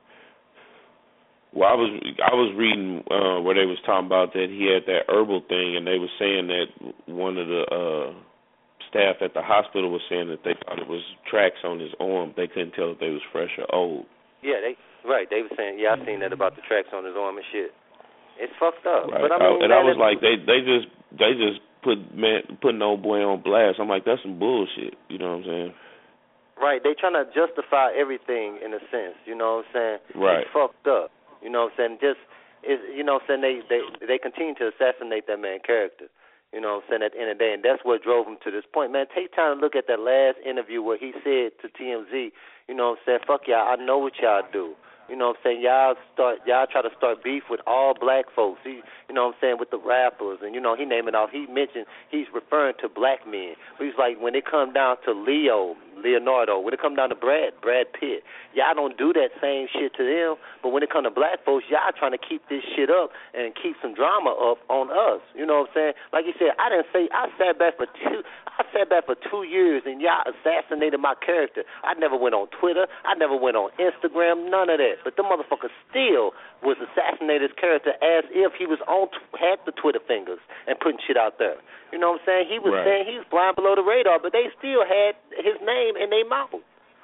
Well, I was I was reading uh, where they was talking about that he had that herbal thing, and they were saying that one of the uh, staff at the hospital was saying that they thought it was tracks on his arm. They couldn't tell if they was fresh or old. Yeah, they right. They were saying, yeah, I seen that about the tracks on his arm and shit. It's fucked up. Right. But I mean, and man, I was like, they they just they just put man putting old boy on blast. I'm like, that's some bullshit. You know what I'm saying? Right. They trying to justify everything in a sense. You know what I'm saying? Right. It's fucked up. You know what I'm saying? Just, is, you know what I'm saying? They, they, they continue to assassinate that man's character. You know what I'm saying? At the end of the day, and that's what drove him to this point. Man, take time to look at that last interview where he said to T M Z, you know what I'm saying, fuck y'all, I know what y'all do. You know what I'm saying? Y'all start, y'all try to start beef with all black folks. He, you know what I'm saying, with the rappers. And, you know, he naming off, he mentioned he's referring to black men. But he's like, when it come down to Leo, Leonardo, when it come down to Brad, Brad Pitt, y'all don't do that same shit to them. But when it come to black folks, y'all trying to keep this shit up and keep some drama up on us. You know what I'm saying? Like you said, I didn't say, I sat back for two, I sat back for two years and y'all assassinated my character. I never went on Twitter. I never went on Instagram, none of that. But the motherfucker still was assassinating his character as if he was on, had the Twitter fingers and putting shit out there. You know what I'm saying? He was right. saying he was flying below the radar, but they still had his name in their mouth.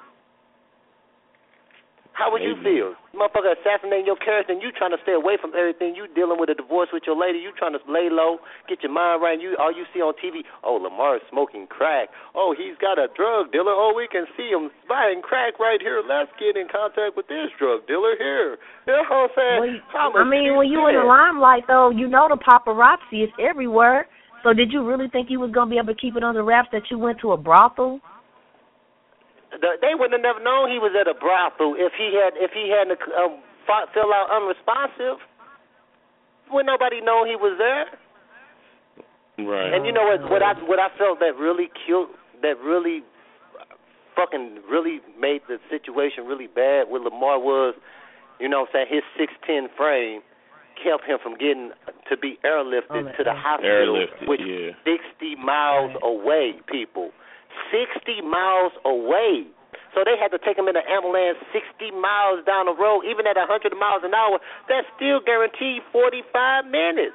How would Maybe. you feel? Motherfucker assassinating your character and you trying to stay away from everything. You dealing with a divorce with your lady. You trying to lay low, get your mind right. You All you see on T V, oh, Lamar's smoking crack. Oh, he's got a drug dealer. Oh, we can see him buying crack right here. Let's get in contact with this drug dealer here. You know what I'm saying? Well, I mean, when you in the limelight, though, you know the paparazzi is everywhere. So did you really think you was going to be able to keep it under wraps that you went to a brothel? The, they wouldn't have never known he was at a brothel if he had if he hadn't um, fought, fell out unresponsive. Wouldn't nobody know he was there? Right. And you know what? What I what I felt that really killed, that really fucking really made the situation really bad with Lamar was, you know what I'm saying, his six ten frame kept him from getting to be airlifted oh, to the hospital, airlifted, which yeah. sixty miles away, people. sixty miles away. So they had to take him in an ambulance sixty miles down the road. Even at one hundred miles an hour, that's still guaranteed forty-five minutes.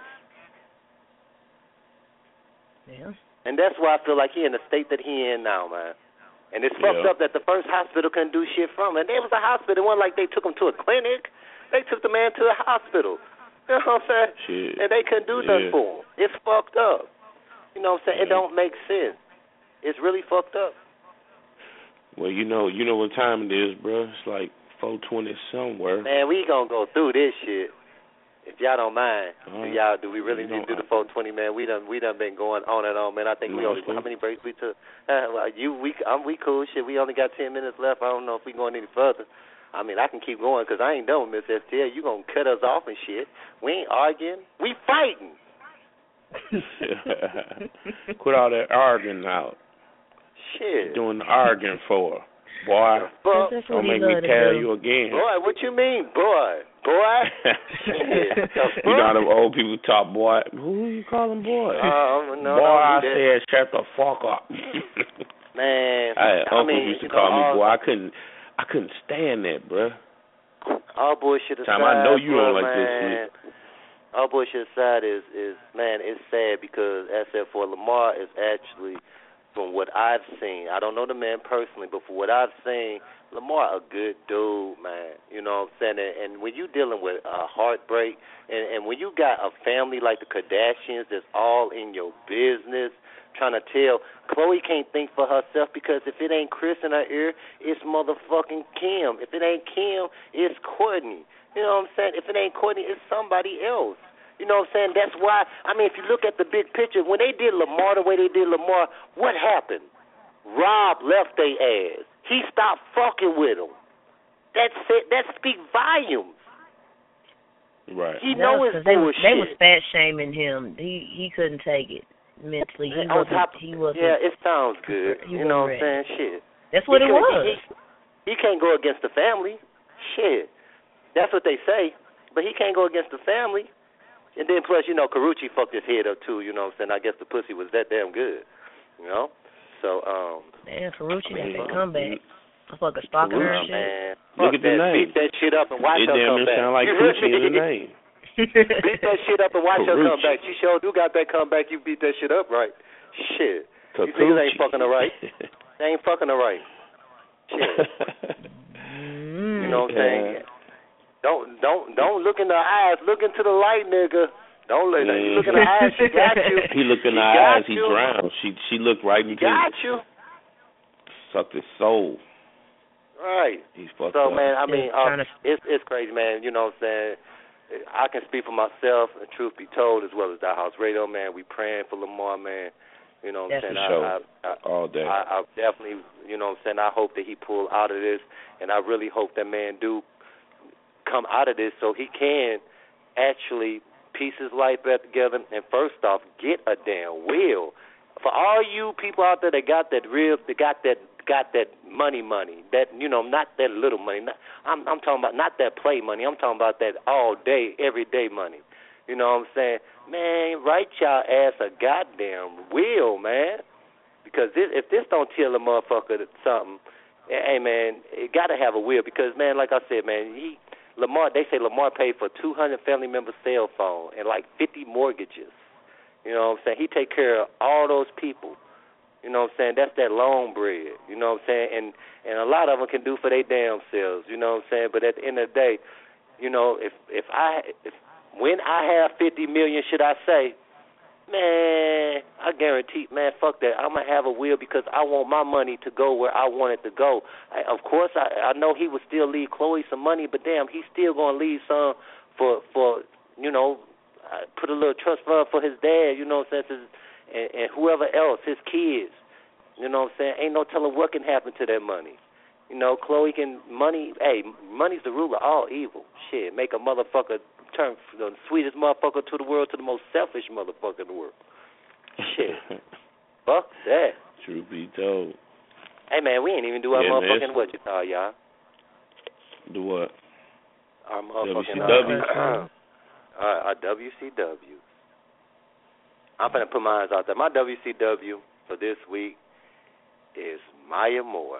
Yeah. And that's why I feel like he in the state that he in now, man. And it's fucked yeah. up that the first hospital couldn't do shit from him. And it was a hospital. It wasn't like they took him to a clinic. They took the man to a hospital. You know what I'm saying? Shit. And they couldn't do yeah. nothing for him. It's fucked up. You know what I'm saying? Yeah. It don't make sense. It's really fucked up. Well, you know, you know what time it is, bro. It's like four twenty somewhere. Man, we gonna go through this shit. If y'all don't mind, All do right. y'all do we really You need to know, do the four twenty, man? We done we done been going on and on, man. I think we No, only okay. how many breaks we took? Uh, well, you we I'm we cool shit. We only got ten minutes left. I don't know if we going any further. I mean, I can keep going because I ain't done with Miss S T L. You gonna cut us off and shit? We ain't arguing. We fighting. Quit all that arguing out. Shit. Doing the arguing for, boy. Fuck. Don't make me tell you again. Boy, what you mean, boy? Boy? Shit. You know how them old people talk, boy. Who you calling boy? Uh, no, boy, I said said shut the fuck up. Man, I, I uncles mean, used to you call know, me, all, boy. I couldn't, I couldn't stand that, bruh. All bullshit aside, Time I know you bro, don't like man, this shit. All bullshit aside is, is man, it's sad because as I said, for Lamar is actually, from what I've seen, I don't know the man personally, but for what I've seen, Lamar a good dude, man. You know what I'm saying? And, and when you dealing with a uh, heartbreak, and, and when you got a family like the Kardashians that's all in your business, trying to tell, Khloe can't think for herself because if it ain't Chris in her ear, it's motherfucking Kim. If it ain't Kim, it's Courtney. You know what I'm saying? If it ain't Courtney, it's somebody else. You know what I'm saying? That's why, I mean, if you look at the big picture, when they did Lamar the way they did Lamar, what happened? Rob left their ass. He stopped fucking with them. That's it. That speaks volumes. Right. He no, know his they bullshit. was, they was fat shaming him. He he couldn't take it mentally. He On wasn't. top, he wasn't. yeah, it sounds good. He You know what I'm wasn't saying? ready. Shit. That's what he it was. He, he can't go against the family. Shit. That's what they say. But he can't go against the family. And then plus, you know, Karuchi fucked his head up too. You know what I'm saying? I guess the pussy was that damn good. You know. So um. Man, Karuchi got that uh, comeback. Motherfucker stalking her and shit. Man. Look Fuck at the that. name. Beat that shit up and watch it her damn come near back. sound like You heard Coochie in the me? name. Beat that shit up and watch her come Karuchi. back. She sure do got that comeback. You beat that shit up right. Shit. Kakuchi. These niggas ain't fucking her right. They ain't fucking her right. Shit. You know what I'm saying? Don't don't don't look in the eyes. Look into the light, nigga. Don't look. Mm-hmm. You look in the eyes. She got you. He looked in she the got eyes. He you. drowned. She she looked right into. Got you. Sucked his soul. Right. He's fucked so up. man, I mean, uh, to... it's it's crazy, man. You know what I'm saying? I can speak for myself, and truth be told, as well as the House Radio, man. We praying for Lamar, man. You know what I'm That's saying? for sure. I, I, I, All day. I, I definitely, you know what I'm saying? I hope that he pull out of this, and I really hope that man do come out of this so he can actually piece his life back together. And first off, get a damn will. For all you people out there that got that real, that got that got that money, money, that you know, not that little money. Not, I'm I'm talking about not that play money. I'm talking about that all day, every day money. You know what I'm saying? Man, write y'all ass a goddamn will, man. Because this, if this don't tell a motherfucker something, hey man, it got to have a will. Because man, like I said, man, he Lamar. They say Lamar paid for two hundred family members' cell phone and like fifty mortgages. You know what I'm saying? He take care of all those people. You know what I'm saying? That's that long bread. You know what I'm saying? And and a lot of them can do for their damn selves. You know what I'm saying? But at the end of the day, you know, if if I if when I have fifty million, should I say, man, I guarantee, man, fuck that. I'm gonna have a will because I want my money to go where I want it to go. I, of course, I I know he would still leave Khloe some money, but damn, he's still gonna leave some for for you know. Uh, put a little trust fund for his dad, you know what I'm saying, his, and, and whoever else, his kids. You know what I'm saying? Ain't no telling what can happen to that money. You know, Khloe can, money, hey, money's the root of all evil. Shit, make a motherfucker turn from the sweetest motherfucker to the world to the most selfish motherfucker in the world. Shit. Fuck that. Truth be told. Hey, man, we ain't even do our yeah, motherfucking man. what you call, y'all. Do what? Our motherfucking... W C W. Uh, Uh, our W C W. I'm going to put my eyes out there. My W C W for this week is Maya Moore.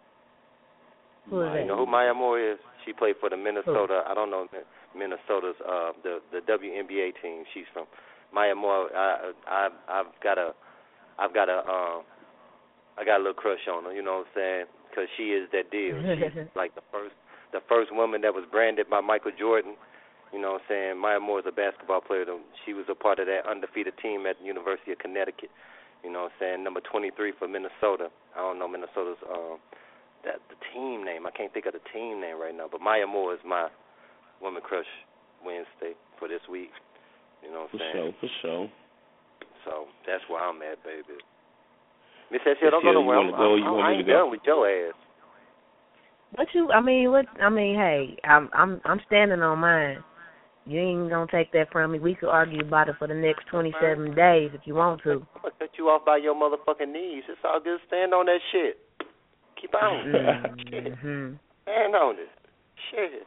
Who is that? You know who Maya Moore is? She played for the Minnesota, who? I don't know, Minnesota's, uh, the, the W N B A team. She's from Maya Moore. I, I, I've got a, I've got a, um, I got a little crush on her, you know what I'm saying? Because she is that deal. She's like the first, the first woman that was branded by Michael Jordan. You know what I'm saying? Maya Moore is a basketball player. She was a part of that undefeated team at the University of Connecticut. You know what I'm saying? Number twenty-three for Minnesota. I don't know Minnesota's um, that the team name. I can't think of the team name right now. But Maya Moore is my woman crush Wednesday for this week. You know what I'm For saying? sure, for sure. So that's where I'm at, baby. Miss Essia, don't yeah, go nowhere. You want to go? You I'm, want I me ain't to go? done with your ass. What you? I mean, what? I mean, hey, I'm I'm I'm standing on mine. You ain't gonna take that from me. We could argue about it for the next twenty-seven days if you want to. I'm gonna cut you off by your motherfucking knees. It's all good. Stand on that shit. Keep on. Mm-hmm. Stand on it. Shit.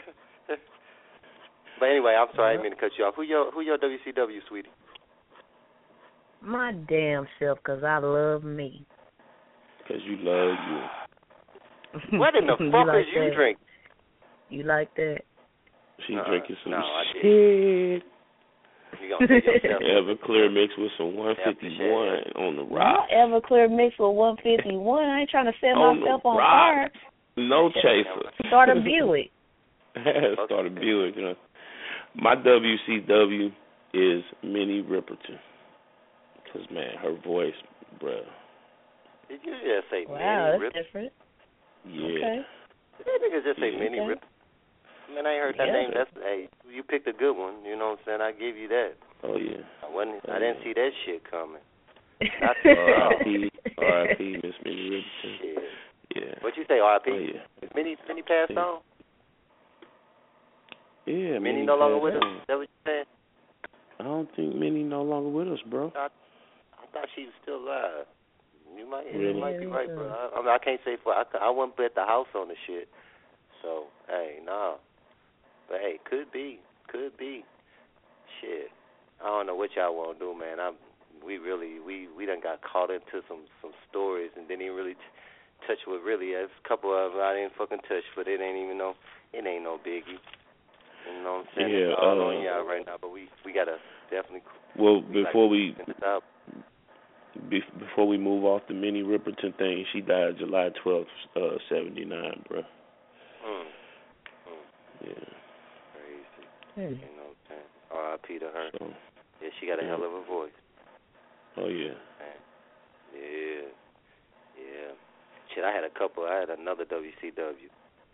But anyway, I'm sorry. I didn't mean to cut you off. Who your who your W C W, sweetie? My damn self, 'cause I love me. Cause you love you. What in the You fuck like is you that? drink? You like that? She Uh, drinking some no, I shit. You gonna take yourself Everclear mixed with some one fifty-one on the rock. Not Everclear mixed with one fifty-one. I ain't trying to set On myself the on rock. fire. No chaser. Start a Buick. Start a Buick. You know. My W C W is Minnie Riperton. Cause man, her voice, bruh. Did you just say Wow, Minnie that's Rip? different. Yeah. Okay. Did that nigga just say Yeah. Minnie Okay. Rip? Man, I ain't heard that Yeah. name. That's hey, you picked a good one. You know what I'm saying? I give you that. Oh yeah. I wasn't. Oh, I didn't yeah. see that shit coming. R I P R I P Miss Minnie Riperton. Shit. Yeah. What you say, R I P? Oh yeah. Is Minnie Minnie passed Yeah. on? Yeah. Minnie no longer with passed us. on. Is that what you saying? I don't think Minnie no longer with us, bro. I, I thought she was still alive. You might, Really? you might be Yeah, right, me bro. too. I, I, mean, I can't say for. I, I wouldn't bet the house on the shit. So hey, nah. But hey, could be, could be. Shit, I don't know what y'all want to do, man. I'm. We really, we we done got caught into some some stories and didn't even really t- touch with really. There's a couple of them I didn't fucking touch, but it ain't even no. It ain't no biggie. You know what I'm saying? Yeah, It's all uh, on y'all right now, but we we gotta definitely. Well, we before like we to finish up. be, before we move off the Minnie Riperton thing, she died July twelfth, uh, seventy-nine, bro. Mm. Mm. Yeah. Crazy. Hmm. You know what I'm saying? R I P to her. So, Yeah, she got a yeah. hell of a voice. oh yeah. Man. Yeah. Yeah. Shit, I had a couple. I had another W C W.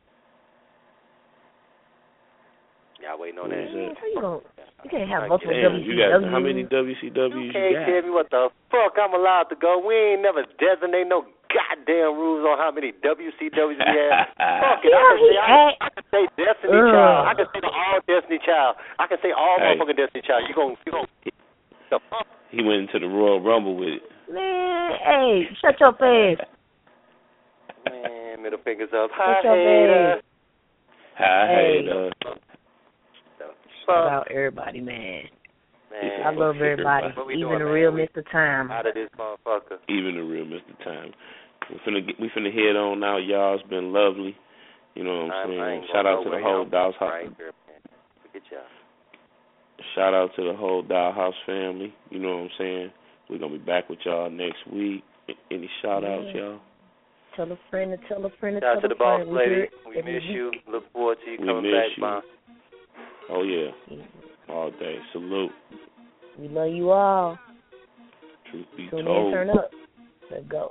Y'all waiting on Who that? is that? How you gonna? You can't have Damn, multiple Damn, W C W. you got how many W C Ws You you can't got? tell me what the fuck I'm allowed to go. We ain't never designate no goddamn rules on how many W C Ws we have. Fuck it. I can say, I, I can say Destiny Ugh. Child. I can say the all Destiny Child. I can say all Hey. motherfucking Destiny Child. You gon' you gon' the fuck? He went into the Royal Rumble with it. Man, hey, shut your face. Man, middle fingers up. Hi, Shut your hater. face. Hi, Hey. hater. The Shout fuck? out everybody, man. Man, I love everybody, What we even doing, the man? real We Mister Time. out of this motherfucker. Even the real Mister Time. We finna get, we finna head on now, y'all. It's been lovely. You know what I'm I, saying? I ain't Shout going out to the nowhere, whole y'all. Doll's House. Right here, man. Look at y'all. Shout out to the whole Doll House family. You know what I'm saying? We're gonna be back with y'all next week. Any shout outs, Yeah. y'all? Tell a friend to tell a friend to Shout out tell to a the boss friend. lady. hear it We every miss week. you. Look forward to you We coming miss back, you. Bon. Oh yeah, all day. Salute. We love you all. Truth be Tune in, told. turn up. Let's go.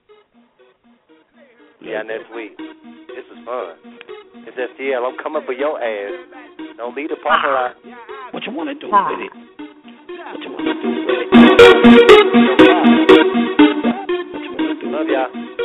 Yeah, next week. This is fun. It's S T L. I'm coming for your ass. Don't leave the parking lot. What you wanna do Ah. with it? What you wanna do with it? Love y'all.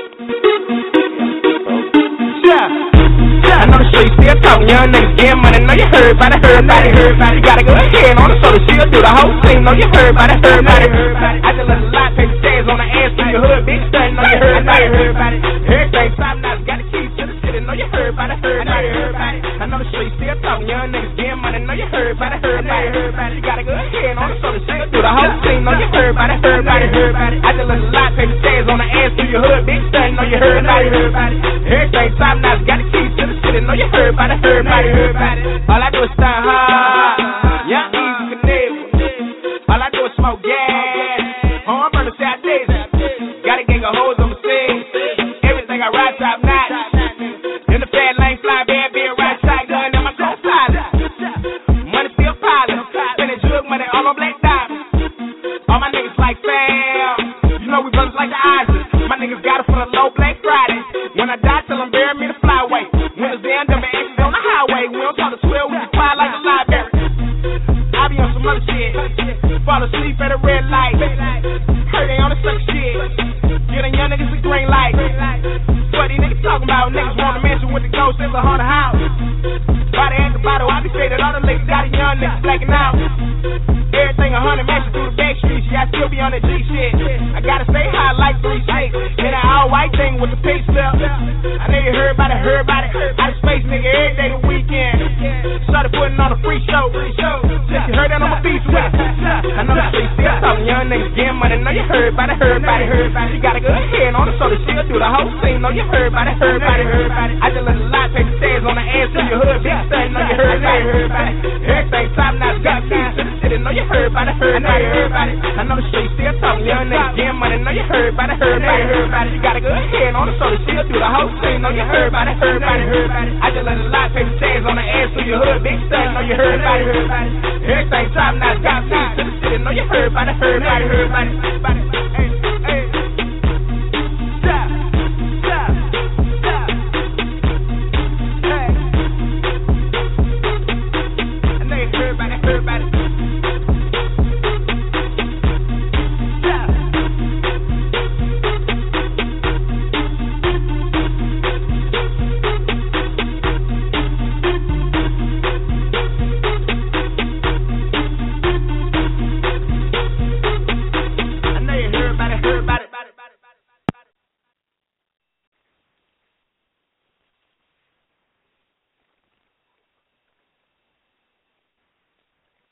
Yeah. I know the streets still talking, young niggas getting money. Know you heard about it, heard about it, heard about it. Gotta go ahead on the soda, she'll do the whole thing. Know you heard about it, heard about it. I just let a lot take the stairs on the ass to your hood, big stuntin'. Know you heard about it, heard about it. Everything top notch, got the keys to the city. Know you heard about it, heard about it, heard about it. I know the streets still talking, young niggas getting money. Know you heard about it, heard about it, heard about it. Gotta go ahead on the soda, she'll do the whole thing. Know you heard about it, heard about it, heard about it. I just let a lot take the stairs on the ass to your hood, big stuntin'. Know you heard about it, heard about it. Everything top notch, got the keys to the city. Know you heard about it, heard about it, heard about it. All I do is stand hard, young easy connect. All I do is smoke gas. Oh, I'm burning South Days. Got a gang of hoes on the scene. Everything I ride top notch. In the fat lane, fly bad, beer, ride shotgun, and my co-pilot. Money still piling. Spending jug money all on black diamonds. All my niggas like fam. You know we brothers like the Isaac. My niggas got it for the low Black Friday. When I die, tell them bury me the flyway. Winners end up exits on the highway. We don't talk to swell, we just fly like the library. I be on some other shit. Fall asleep at a red light. Heard they on the suck shit. Get them young niggas a green light. What these niggas talking about? Niggas want to mention with the ghost in the haunted house. Body at the bottle, I be say that all the ladies got a young niggas blacking out. Everything a hundred mansion through the back streets. Yeah, I still be on that G shit. I gotta stay high like three six. And that all white thing with the pink slip. I know you heard about it, heard about it. Out of space, nigga, every day the weekend. Started putting on a free show. Since you heard that, I'm a beast with it. I know the streets still talking, young young nigga getting money, know you heard about it, heard about it, heard about it. She got a good head on her, so the she'll do the whole thing, know you heard about it, heard about it, heard about it. I just let a lot take stairs on the ass through your hood, big son, know you heard about it, heard about it. Everything top notch, got keys to the city, know you heard about it, heard about it, heard about it. I know the street still talking, young nigga getting money, know you heard about it, heard about it, heard about it. She got a good head on her, so the she'll do the whole thing, know you heard about it, heard about it, heard about it. I just let a lot take stairs on the ass through your hood, big son, know you heard about it, heard about it. Everything top notch, got keys to the city, know you heard about it, heard about it, heard about it.